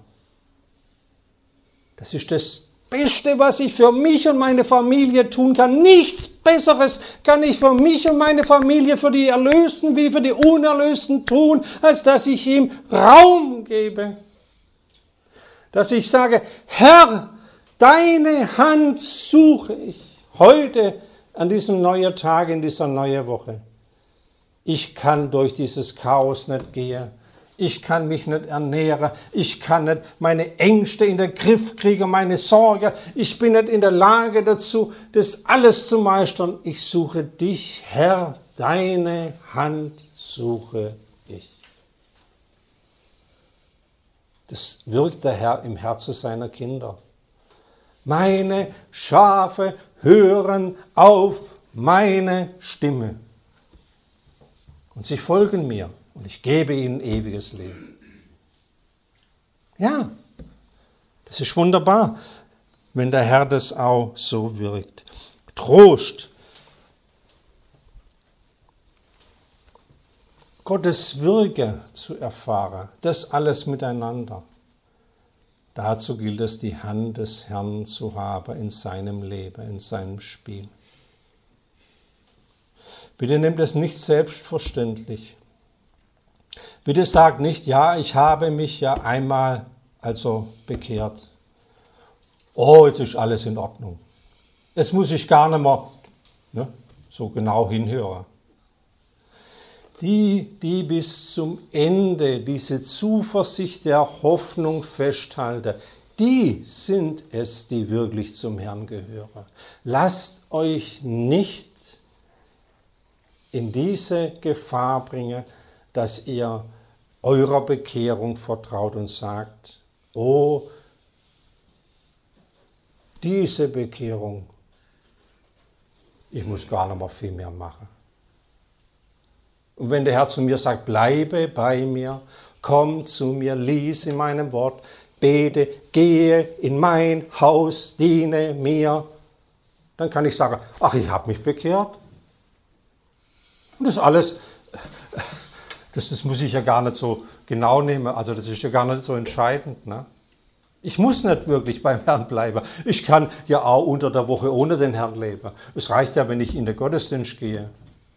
Das ist das Beste, was ich für mich und meine Familie tun kann. Nichts Besseres kann ich für mich und meine Familie, für die Erlösten wie für die Unerlösten tun, als dass ich ihm Raum gebe. Dass ich sage, Herr, deine Hand suche ich heute an diesem neuen Tag, in dieser neuen Woche. Ich kann durch dieses Chaos nicht gehen. Ich kann mich nicht ernähren. Ich kann nicht meine Ängste in den Griff kriegen, meine Sorge. Ich bin nicht in der Lage dazu, das alles zu meistern. Ich suche dich, Herr, deine Hand suche ich. Das wirkt der Herr im Herzen seiner Kinder. Meine Schafe hören auf meine Stimme. Und sie folgen mir und ich gebe ihnen ewiges Leben. Ja, das ist wunderbar, wenn der Herr das auch so wirkt. Trost. Gottes Wirke zu erfahren, das alles miteinander. Dazu gilt es, die Hand des Herrn zu haben in seinem Leben, in seinem Spiel. Bitte nehmt es nicht selbstverständlich. Bitte sagt nicht, ja, ich habe mich ja einmal also bekehrt. Oh, jetzt ist alles in Ordnung. Jetzt muss ich gar nicht mehr ne, so genau hinhören. Die, die bis zum Ende diese Zuversicht der Hoffnung festhalten, die sind es, die wirklich zum Herrn gehören. Lasst euch nicht in diese Gefahr bringen, dass ihr eurer Bekehrung vertraut und sagt, oh, diese Bekehrung, ich muss gar nicht mehr viel mehr machen. Und wenn der Herr zu mir sagt, bleibe bei mir, komm zu mir, lies in meinem Wort, bete, gehe in mein Haus, diene mir, dann kann ich sagen, ach, ich habe mich bekehrt. Und das alles, das, das muss ich ja gar nicht so genau nehmen, also das ist ja gar nicht so entscheidend. Ne? Ich muss nicht wirklich beim Herrn bleiben. Ich kann ja auch unter der Woche ohne den Herrn leben. Es reicht ja, wenn ich in den Gottesdienst gehe.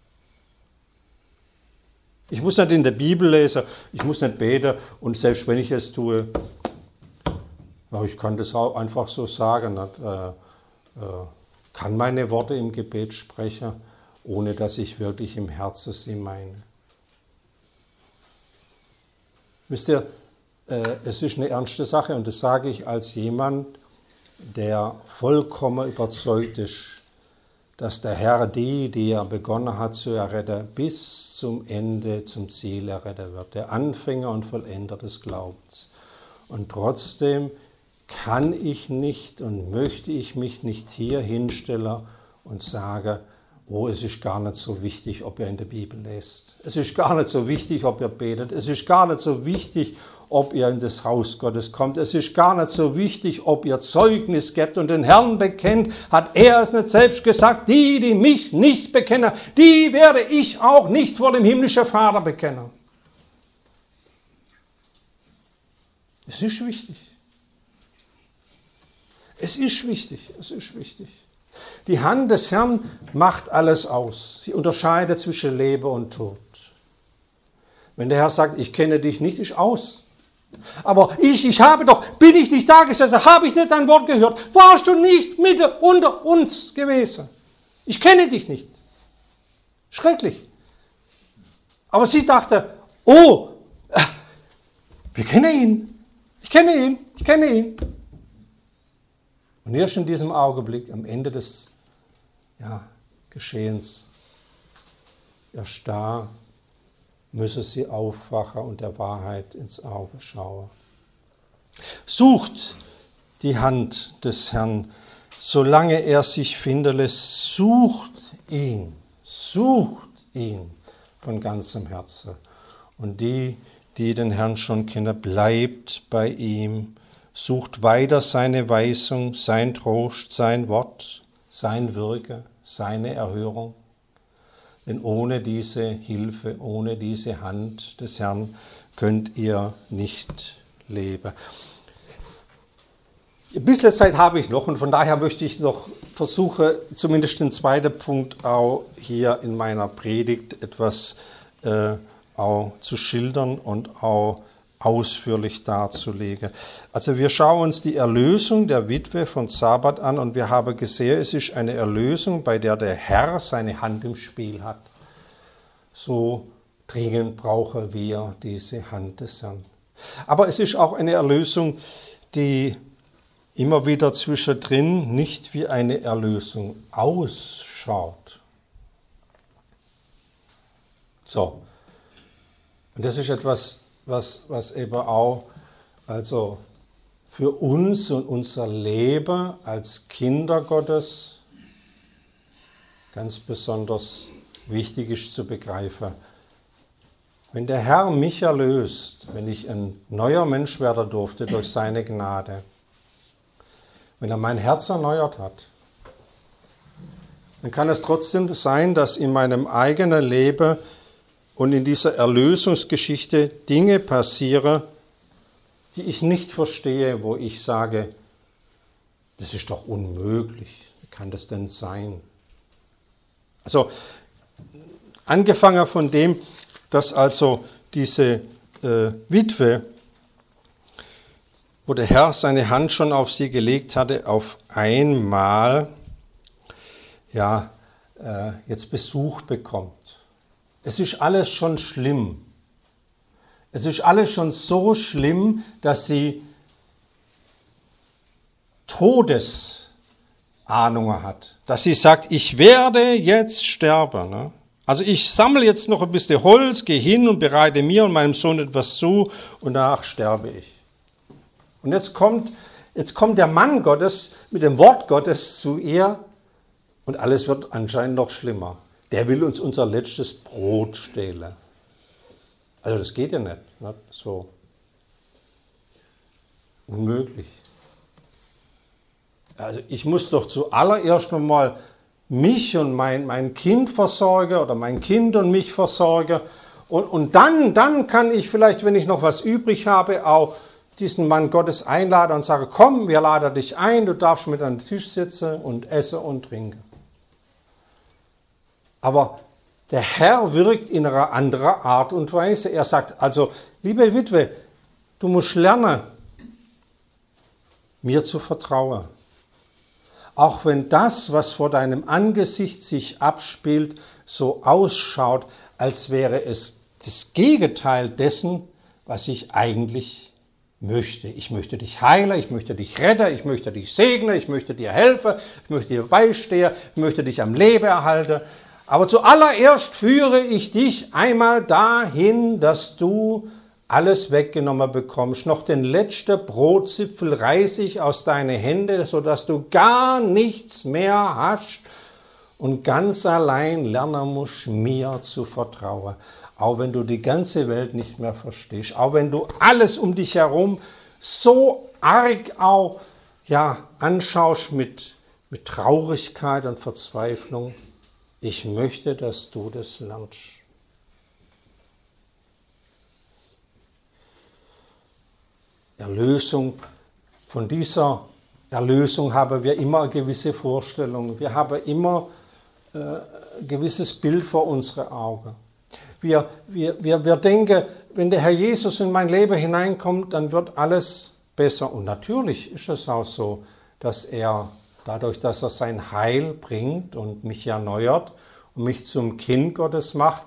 Ich muss nicht in der Bibel lesen, ich muss nicht beten und selbst wenn ich es tue, ja, ich kann das auch einfach so sagen, nicht, äh, äh, kann meine Worte im Gebet sprechen, ohne dass ich wirklich im Herzen sie meine. Wisst ihr, äh, es ist eine ernste Sache und das sage ich als jemand, der vollkommen überzeugt ist, dass der Herr die, die er begonnen hat zu erretten, bis zum Ende, zum Ziel erretten wird. Der Anfänger und Vollender des Glaubens. Und trotzdem kann ich nicht und möchte ich mich nicht hier hinstellen und sagen, oh, es ist gar nicht so wichtig, ob ihr in der Bibel lest. Es ist gar nicht so wichtig, ob ihr betet. Es ist gar nicht so wichtig, ob ihr in das Haus Gottes kommt. Es ist gar nicht so wichtig, ob ihr Zeugnis gebt und den Herrn bekennt. Hat er es nicht selbst gesagt? Die, die mich nicht bekennen, die werde ich auch nicht vor dem himmlischen Vater bekennen. Es ist wichtig. Es ist wichtig. Es ist wichtig. Die Hand des Herrn macht alles aus. Sie unterscheidet zwischen Leben und Tod. Wenn der Herr sagt, ich kenne dich nicht, ist aus. Aber ich, ich habe doch, bin ich nicht da gesessen, habe ich nicht dein Wort gehört, warst du nicht mit unter uns gewesen. Ich kenne dich nicht. Schrecklich. Aber sie dachte, oh, wir kennen ihn. Ich kenne ihn, ich kenne ihn. Und erst in diesem Augenblick, am Ende des ja, Geschehens, erst da müsse sie aufwachen und der Wahrheit ins Auge schauen. Sucht die Hand des Herrn, solange er sich finden lässt. Sucht ihn, sucht ihn von ganzem Herzen. Und die, die den Herrn schon kennen, bleibt bei ihm. Sucht weiter seine Weisung, sein Trost, sein Wort, sein Wirken, seine Erhörung. Denn ohne diese Hilfe, ohne diese Hand des Herrn könnt ihr nicht leben. Ein bisschen Zeit habe ich noch und von daher möchte ich noch versuchen, zumindest den zweiten Punkt auch hier in meiner Predigt etwas äh, auch zu schildern und auch ausführlich darzulegen. Also wir schauen uns die Erlösung der Witwe von Sabbat an und wir haben gesehen, es ist eine Erlösung, bei der der Herr seine Hand im Spiel hat. So dringend brauchen wir diese Hand des Herrn. Aber es ist auch eine Erlösung, die immer wieder zwischendrin nicht wie eine Erlösung ausschaut. So, und das ist etwas, was, was eben auch also für uns und unser Leben als Kinder Gottes ganz besonders wichtig ist zu begreifen. Wenn der Herr mich erlöst, wenn ich ein neuer Mensch werden durfte durch seine Gnade, wenn er mein Herz erneuert hat, dann kann es trotzdem sein, dass in meinem eigenen Leben und in dieser Erlösungsgeschichte Dinge passieren, die ich nicht verstehe, wo ich sage, das ist doch unmöglich. Wie kann das denn sein? Also, angefangen von dem, dass also diese äh, Witwe, wo der Herr seine Hand schon auf sie gelegt hatte, auf einmal ja, äh, jetzt Besuch bekommt. Es ist alles schon schlimm. Es ist alles schon so schlimm, dass sie Todesahnungen hat. Dass sie sagt, ich werde jetzt sterben. Ne? Also ich sammle jetzt noch ein bisschen Holz, gehe hin und bereite mir und meinem Sohn etwas zu und danach sterbe ich. Und jetzt kommt, jetzt kommt der Mann Gottes mit dem Wort Gottes zu ihr und alles wird anscheinend noch schlimmer. Der will uns unser letztes Brot stehlen. Also das geht ja nicht, nicht so. Unmöglich. Also ich muss doch zuallererst einmal mich und mein, mein Kind versorgen oder mein Kind und mich versorgen. Und, und dann, dann kann ich vielleicht, wenn ich noch was übrig habe, auch diesen Mann Gottes einladen und sagen, komm, wir laden dich ein, du darfst mit an den Tisch sitzen und essen und trinken. Aber der Herr wirkt in einer anderen Art und Weise. Er sagt, also, liebe Witwe, du musst lernen, mir zu vertrauen. Auch wenn das, was vor deinem Angesicht sich abspielt, so ausschaut, als wäre es das Gegenteil dessen, was ich eigentlich möchte. Ich möchte dich heilen, ich möchte dich retten, ich möchte dich segnen, ich möchte dir helfen, ich möchte dir beistehen, ich möchte dich am Leben erhalten. Aber zuallererst führe ich dich einmal dahin, dass du alles weggenommen bekommst, noch den letzten Brotzipfel reiße ich aus deinen Händen, sodass du gar nichts mehr hast und ganz allein lernen musst, mir zu vertrauen. Auch wenn du die ganze Welt nicht mehr verstehst, auch wenn du alles um dich herum so arg auch ja, anschaust mit, mit Traurigkeit und Verzweiflung. Ich möchte, dass du das lernst. Erlösung, von dieser Erlösung haben wir immer eine gewisse Vorstellung. Wir haben immer äh, ein gewisses Bild vor unseren Augen. Wir, wir, wir, wir denken, wenn der Herr Jesus in mein Leben hineinkommt, dann wird alles besser. Und natürlich ist es auch so, dass er, dadurch, dass er sein Heil bringt und mich erneuert und mich zum Kind Gottes macht,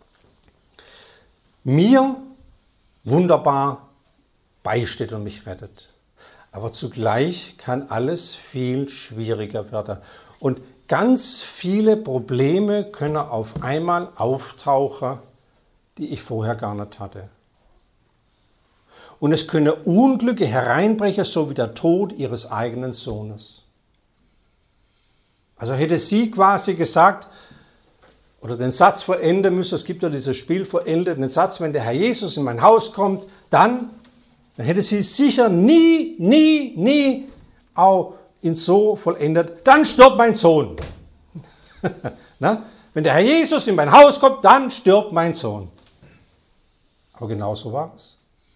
mir wunderbar beisteht und mich rettet. Aber zugleich kann alles viel schwieriger werden. Und ganz viele Probleme können auf einmal auftauchen, die ich vorher gar nicht hatte. Und es können Unglücke hereinbrechen, so wie der Tod ihres eigenen Sohnes. Also hätte sie quasi gesagt, oder den Satz vollenden müssen, es gibt ja dieses Spiel, vollendet den Satz, wenn der Herr Jesus in mein Haus kommt, dann, dann hätte sie sicher nie, nie, nie auch ihn so vollendet, dann stirbt mein Sohn. Na? Wenn der Herr Jesus in mein Haus kommt, dann stirbt mein Sohn. Aber genau so war es.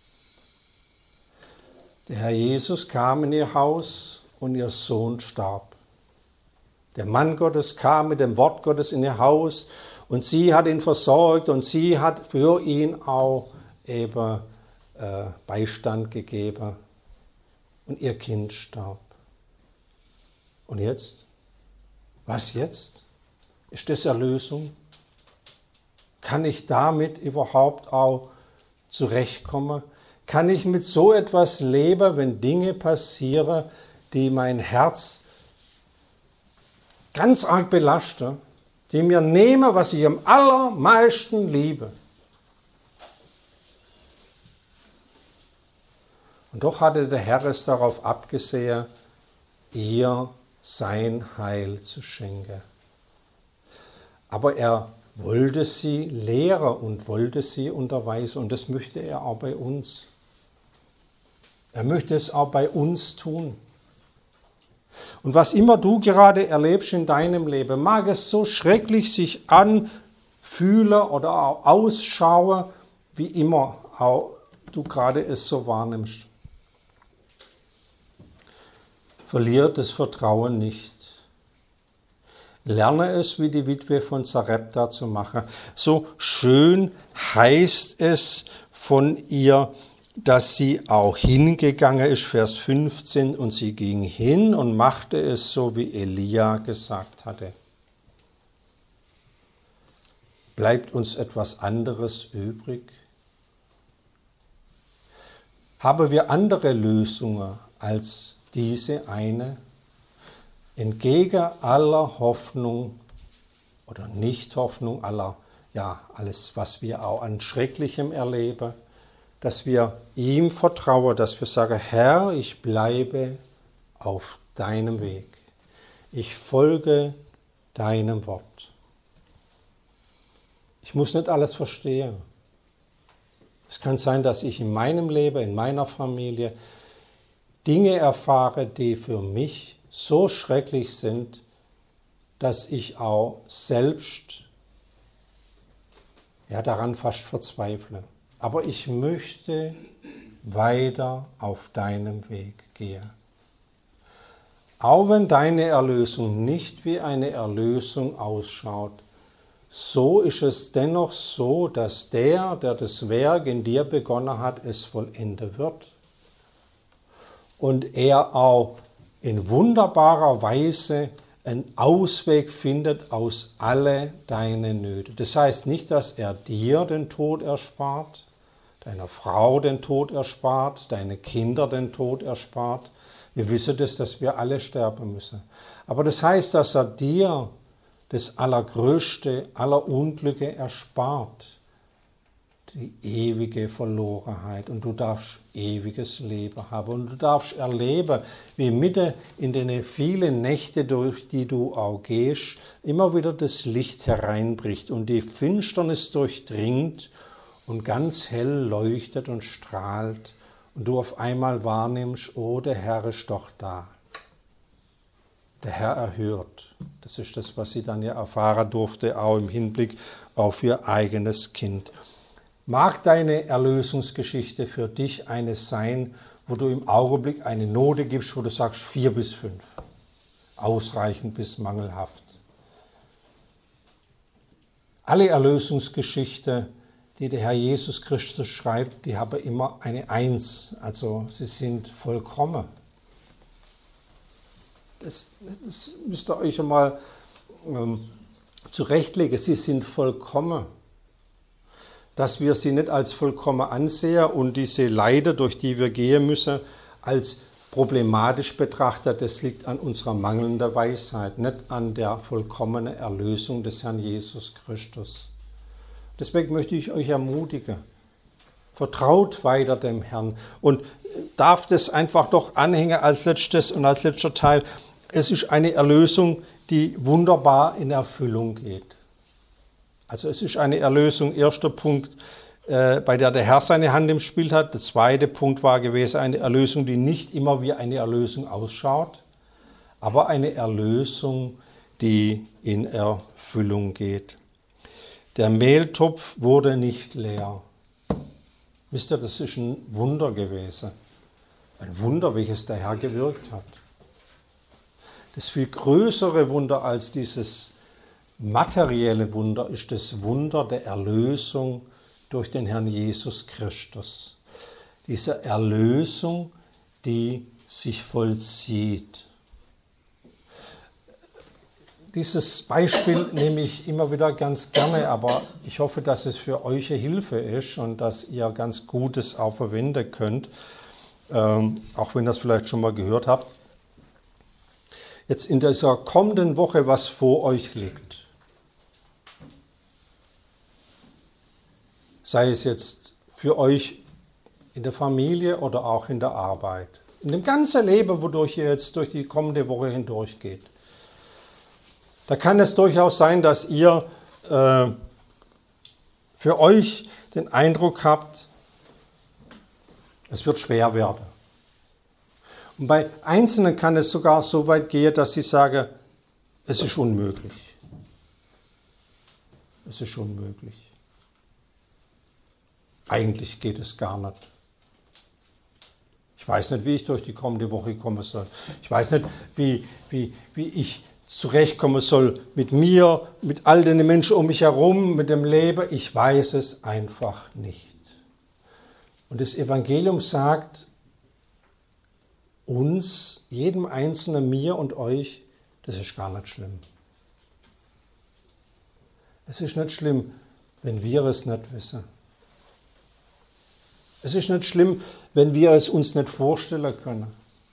Der Herr Jesus kam in ihr Haus und ihr Sohn starb. Der Mann Gottes kam mit dem Wort Gottes in ihr Haus und sie hat ihn versorgt und sie hat für ihn auch eben äh, Beistand gegeben und ihr Kind starb. Und jetzt? Was jetzt? Ist das Erlösung? Kann ich damit überhaupt auch zurechtkommen? Kann ich mit so etwas leben, wenn Dinge passieren, die mein Herz ganz arg belasten, die mir nehmen, was ich am allermeisten liebe? Und doch hatte der Herr es darauf abgesehen, ihr sein Heil zu schenken. Aber er wollte sie lehren und wollte sie unterweisen. Und das möchte er auch bei uns. Er möchte es auch bei uns tun. Und was immer du gerade erlebst in deinem Leben, mag es so schrecklich sich anfühlen oder auch ausschauen, wie immer auch du gerade es so wahrnimmst. Verlier das Vertrauen nicht. Lerne es, wie die Witwe von Sarepta zu machen. So schön heißt es von ihr, dass sie auch hingegangen ist, Vers fünfzehn, und sie ging hin und machte es so, wie Elia gesagt hatte. Bleibt uns etwas anderes übrig? Haben wir andere Lösungen als diese eine? Entgegen aller Hoffnung oder Nicht-Hoffnung, aller, ja, alles, was wir auch an Schrecklichem erleben, dass wir ihm vertrauen, dass wir sagen, Herr, ich bleibe auf deinem Weg. Ich folge deinem Wort. Ich muss nicht alles verstehen. Es kann sein, dass ich in meinem Leben, in meiner Familie Dinge erfahre, die für mich so schrecklich sind, dass ich auch selbst ja, daran fast verzweifle. Aber ich möchte weiter auf deinem Weg gehen. Auch wenn deine Erlösung nicht wie eine Erlösung ausschaut, so ist es dennoch so, dass der, der das Werk in dir begonnen hat, es vollenden wird. Und er auch in wunderbarer Weise einen Ausweg findet aus alle deine Nöte. Das heißt nicht, dass er dir den Tod erspart, deiner Frau den Tod erspart, deine Kinder den Tod erspart. Wir wissen das, dass wir alle sterben müssen. Aber das heißt, dass er dir das Allergrößte aller Unglücke erspart, die ewige Verlorenheit. Und du darfst ewiges Leben haben. Und du darfst erleben, wie mitten in den vielen Nächte, durch die du auch gehst, immer wieder das Licht hereinbricht und die Finsternis durchdringt und ganz hell leuchtet und strahlt. Und du auf einmal wahrnimmst, oh, der Herr ist doch da. Der Herr erhört. Das ist das, was sie dann ja erfahren durfte, auch im Hinblick auf ihr eigenes Kind. Mag deine Erlösungsgeschichte für dich eine sein, wo du im Augenblick eine Note gibst, wo du sagst vier bis fünf. Ausreichend bis mangelhaft. Alle Erlösungsgeschichten, die der Herr Jesus Christus schreibt, die haben immer eine Eins. Also sie sind vollkommen. Das, das müsst ihr euch einmal ähm, zurechtlegen. Sie sind vollkommen. Dass wir sie nicht als vollkommen ansehen und diese Leiter, durch die wir gehen müssen, als problematisch betrachten, das liegt an unserer mangelnden Weisheit, nicht an der vollkommenen Erlösung des Herrn Jesus Christus. Deswegen möchte ich euch ermutigen, vertraut weiter dem Herrn und darf das einfach doch anhängen als letztes und als letzter Teil. Es ist eine Erlösung, die wunderbar in Erfüllung geht. Also es ist eine Erlösung, erster Punkt, äh, bei der der Herr seine Hand im Spiel hat. Der zweite Punkt war gewesen, eine Erlösung, die nicht immer wie eine Erlösung ausschaut, aber eine Erlösung, die in Erfüllung geht. Der Mehltopf wurde nicht leer. Wisst ihr, das ist ein Wunder gewesen. Ein Wunder, welches der Herr gewirkt hat. Das viel größere Wunder als dieses materielle Wunder ist das Wunder der Erlösung durch den Herrn Jesus Christus. Diese Erlösung, die sich vollzieht. Dieses Beispiel nehme ich immer wieder ganz gerne, aber ich hoffe, dass es für euch eine Hilfe ist und dass ihr ganz Gutes auch verwenden könnt, ähm, auch wenn ihr das vielleicht schon mal gehört habt. Jetzt in dieser kommenden Woche, was vor euch liegt. Sei es jetzt für euch in der Familie oder auch in der Arbeit. In dem ganzen Leben, wodurch ihr jetzt durch die kommende Woche hindurchgeht. Da kann es durchaus sein, dass ihr äh, für euch den Eindruck habt, es wird schwer werden. Und bei Einzelnen kann es sogar so weit gehen, dass sie sagen, es ist unmöglich. Es ist unmöglich. Eigentlich geht es gar nicht. Ich weiß nicht, wie ich durch die kommende Woche kommen soll. Ich weiß nicht, wie, wie, wie ich zurechtkommen soll mit mir, mit all den Menschen um mich herum, mit dem Leben. Ich weiß es einfach nicht. Und das Evangelium sagt uns, jedem Einzelnen, mir und euch, das ist gar nicht schlimm. Es ist nicht schlimm, wenn wir es nicht wissen. Es ist nicht schlimm, wenn wir es uns nicht vorstellen können.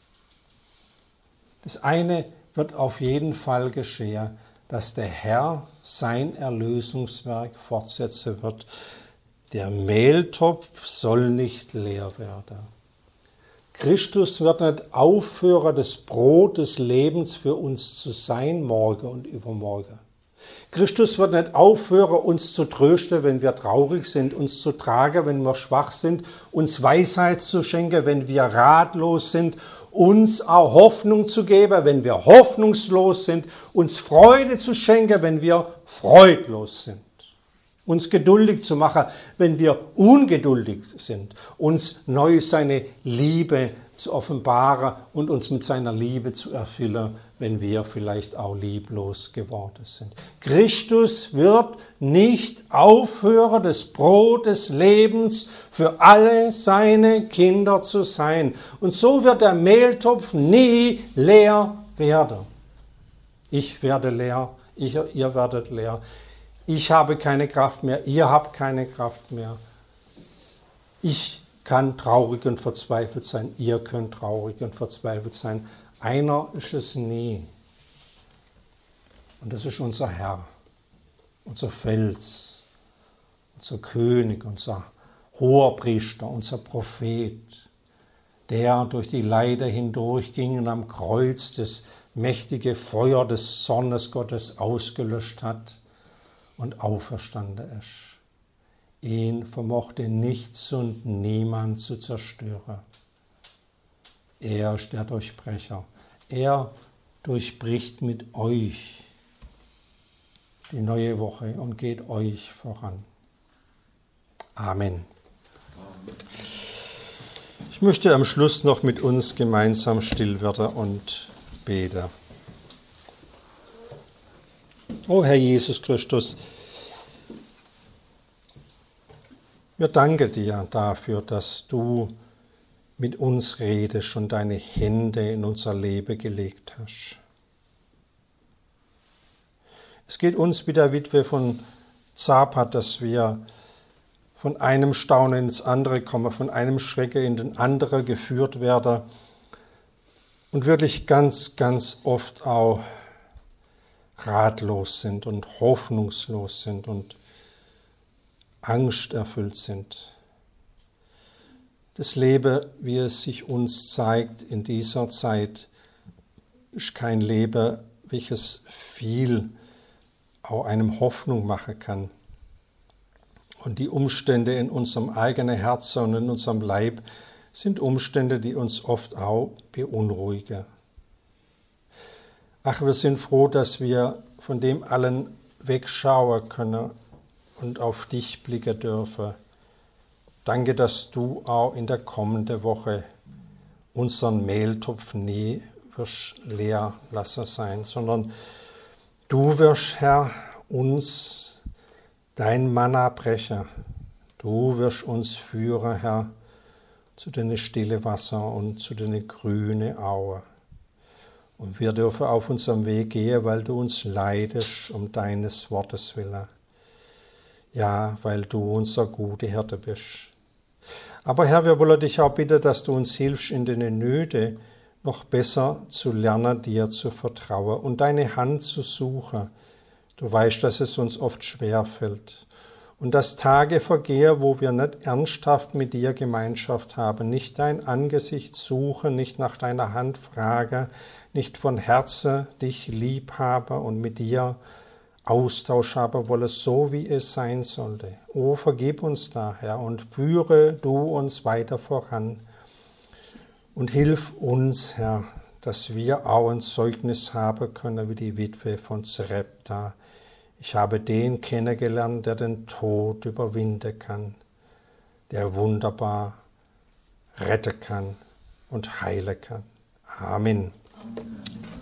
Das eine wird auf jeden Fall geschehen, dass der Herr sein Erlösungswerk fortsetzen wird. Der Mehltopf soll nicht leer werden. Christus wird nicht aufhören, das Brot des Lebens für uns zu sein, morgen und übermorgen. Christus wird nicht aufhören, uns zu trösten, wenn wir traurig sind, uns zu tragen, wenn wir schwach sind, uns Weisheit zu schenken, wenn wir ratlos sind, uns auch Hoffnung zu geben, wenn wir hoffnungslos sind, uns Freude zu schenken, wenn wir freudlos sind, uns geduldig zu machen, wenn wir ungeduldig sind, uns neu seine Liebe zu offenbaren und uns mit seiner Liebe zu erfüllen, wenn wir vielleicht auch lieblos geworden sind. Christus wird nicht aufhören, das Brot des Lebens für alle seine Kinder zu sein. Und so wird der Mehltopf nie leer werden. Ich werde leer, ich, ihr werdet leer. Ich habe keine Kraft mehr, ihr habt keine Kraft mehr. Ich kann traurig und verzweifelt sein, ihr könnt traurig und verzweifelt sein. Einer ist es nie. Und das ist unser Herr, unser Fels, unser König, unser Hoherpriester, unser Prophet, der durch die Leiter hindurchging und am Kreuz das mächtige Feuer des Zornes Gottes ausgelöscht hat und auferstanden ist. Ihn vermochte nichts und niemand zu zerstören. Er ist der Durchbrecher. Er durchbricht mit euch die neue Woche und geht euch voran. Amen. Ich möchte am Schluss noch mit uns gemeinsam still werden und beten. O Herr Jesus Christus, wir danken dir dafür, dass du mit uns redest und deine Hände in unser Leben gelegt hast. Es geht uns wie der Witwe von Zapat, dass wir von einem Staunen ins andere kommen, von einem Schrecken in den anderen geführt werden und wirklich ganz, ganz oft auch ratlos sind und hoffnungslos sind und angsterfüllt sind. Das Leben, wie es sich uns zeigt in dieser Zeit, ist kein Leben, welches viel auch einem Hoffnung machen kann. Und die Umstände in unserem eigenen Herzen und in unserem Leib sind Umstände, die uns oft auch beunruhigen. Ach, wir sind froh, dass wir von dem allen wegschauen können und auf dich blicken dürfen. Danke, dass du auch in der kommenden Woche unseren Mehltopf nie wirst leer lassen sein, sondern du wirst, Herr, uns dein Manna brechen. Du wirst uns führen, Herr, zu den stille Wasser und zu den grünen Auen. Und wir dürfen auf unserem Weg gehen, weil du uns leidest um deines Wortes willen. Ja, weil du unser guter Hirte bist. Aber Herr, wir wollen dich auch bitten, dass du uns hilfst, in den Nöten noch besser zu lernen, dir zu vertrauen und deine Hand zu suchen. Du weißt, dass es uns oft schwer fällt. Und dass Tage vergehen, wo wir nicht ernsthaft mit dir Gemeinschaft haben, nicht dein Angesicht suchen, nicht nach deiner Hand fragen, nicht von Herzen dich lieb haben und mit dir Austausch haben wollen, so wie es sein sollte. O, vergib uns da, Herr, und führe du uns weiter voran. Und hilf uns, Herr, dass wir auch ein Zeugnis haben können, wie die Witwe von Sarepta. Ich habe den kennengelernt, der den Tod überwinden kann, der wunderbar retten kann und heilen kann. Amen.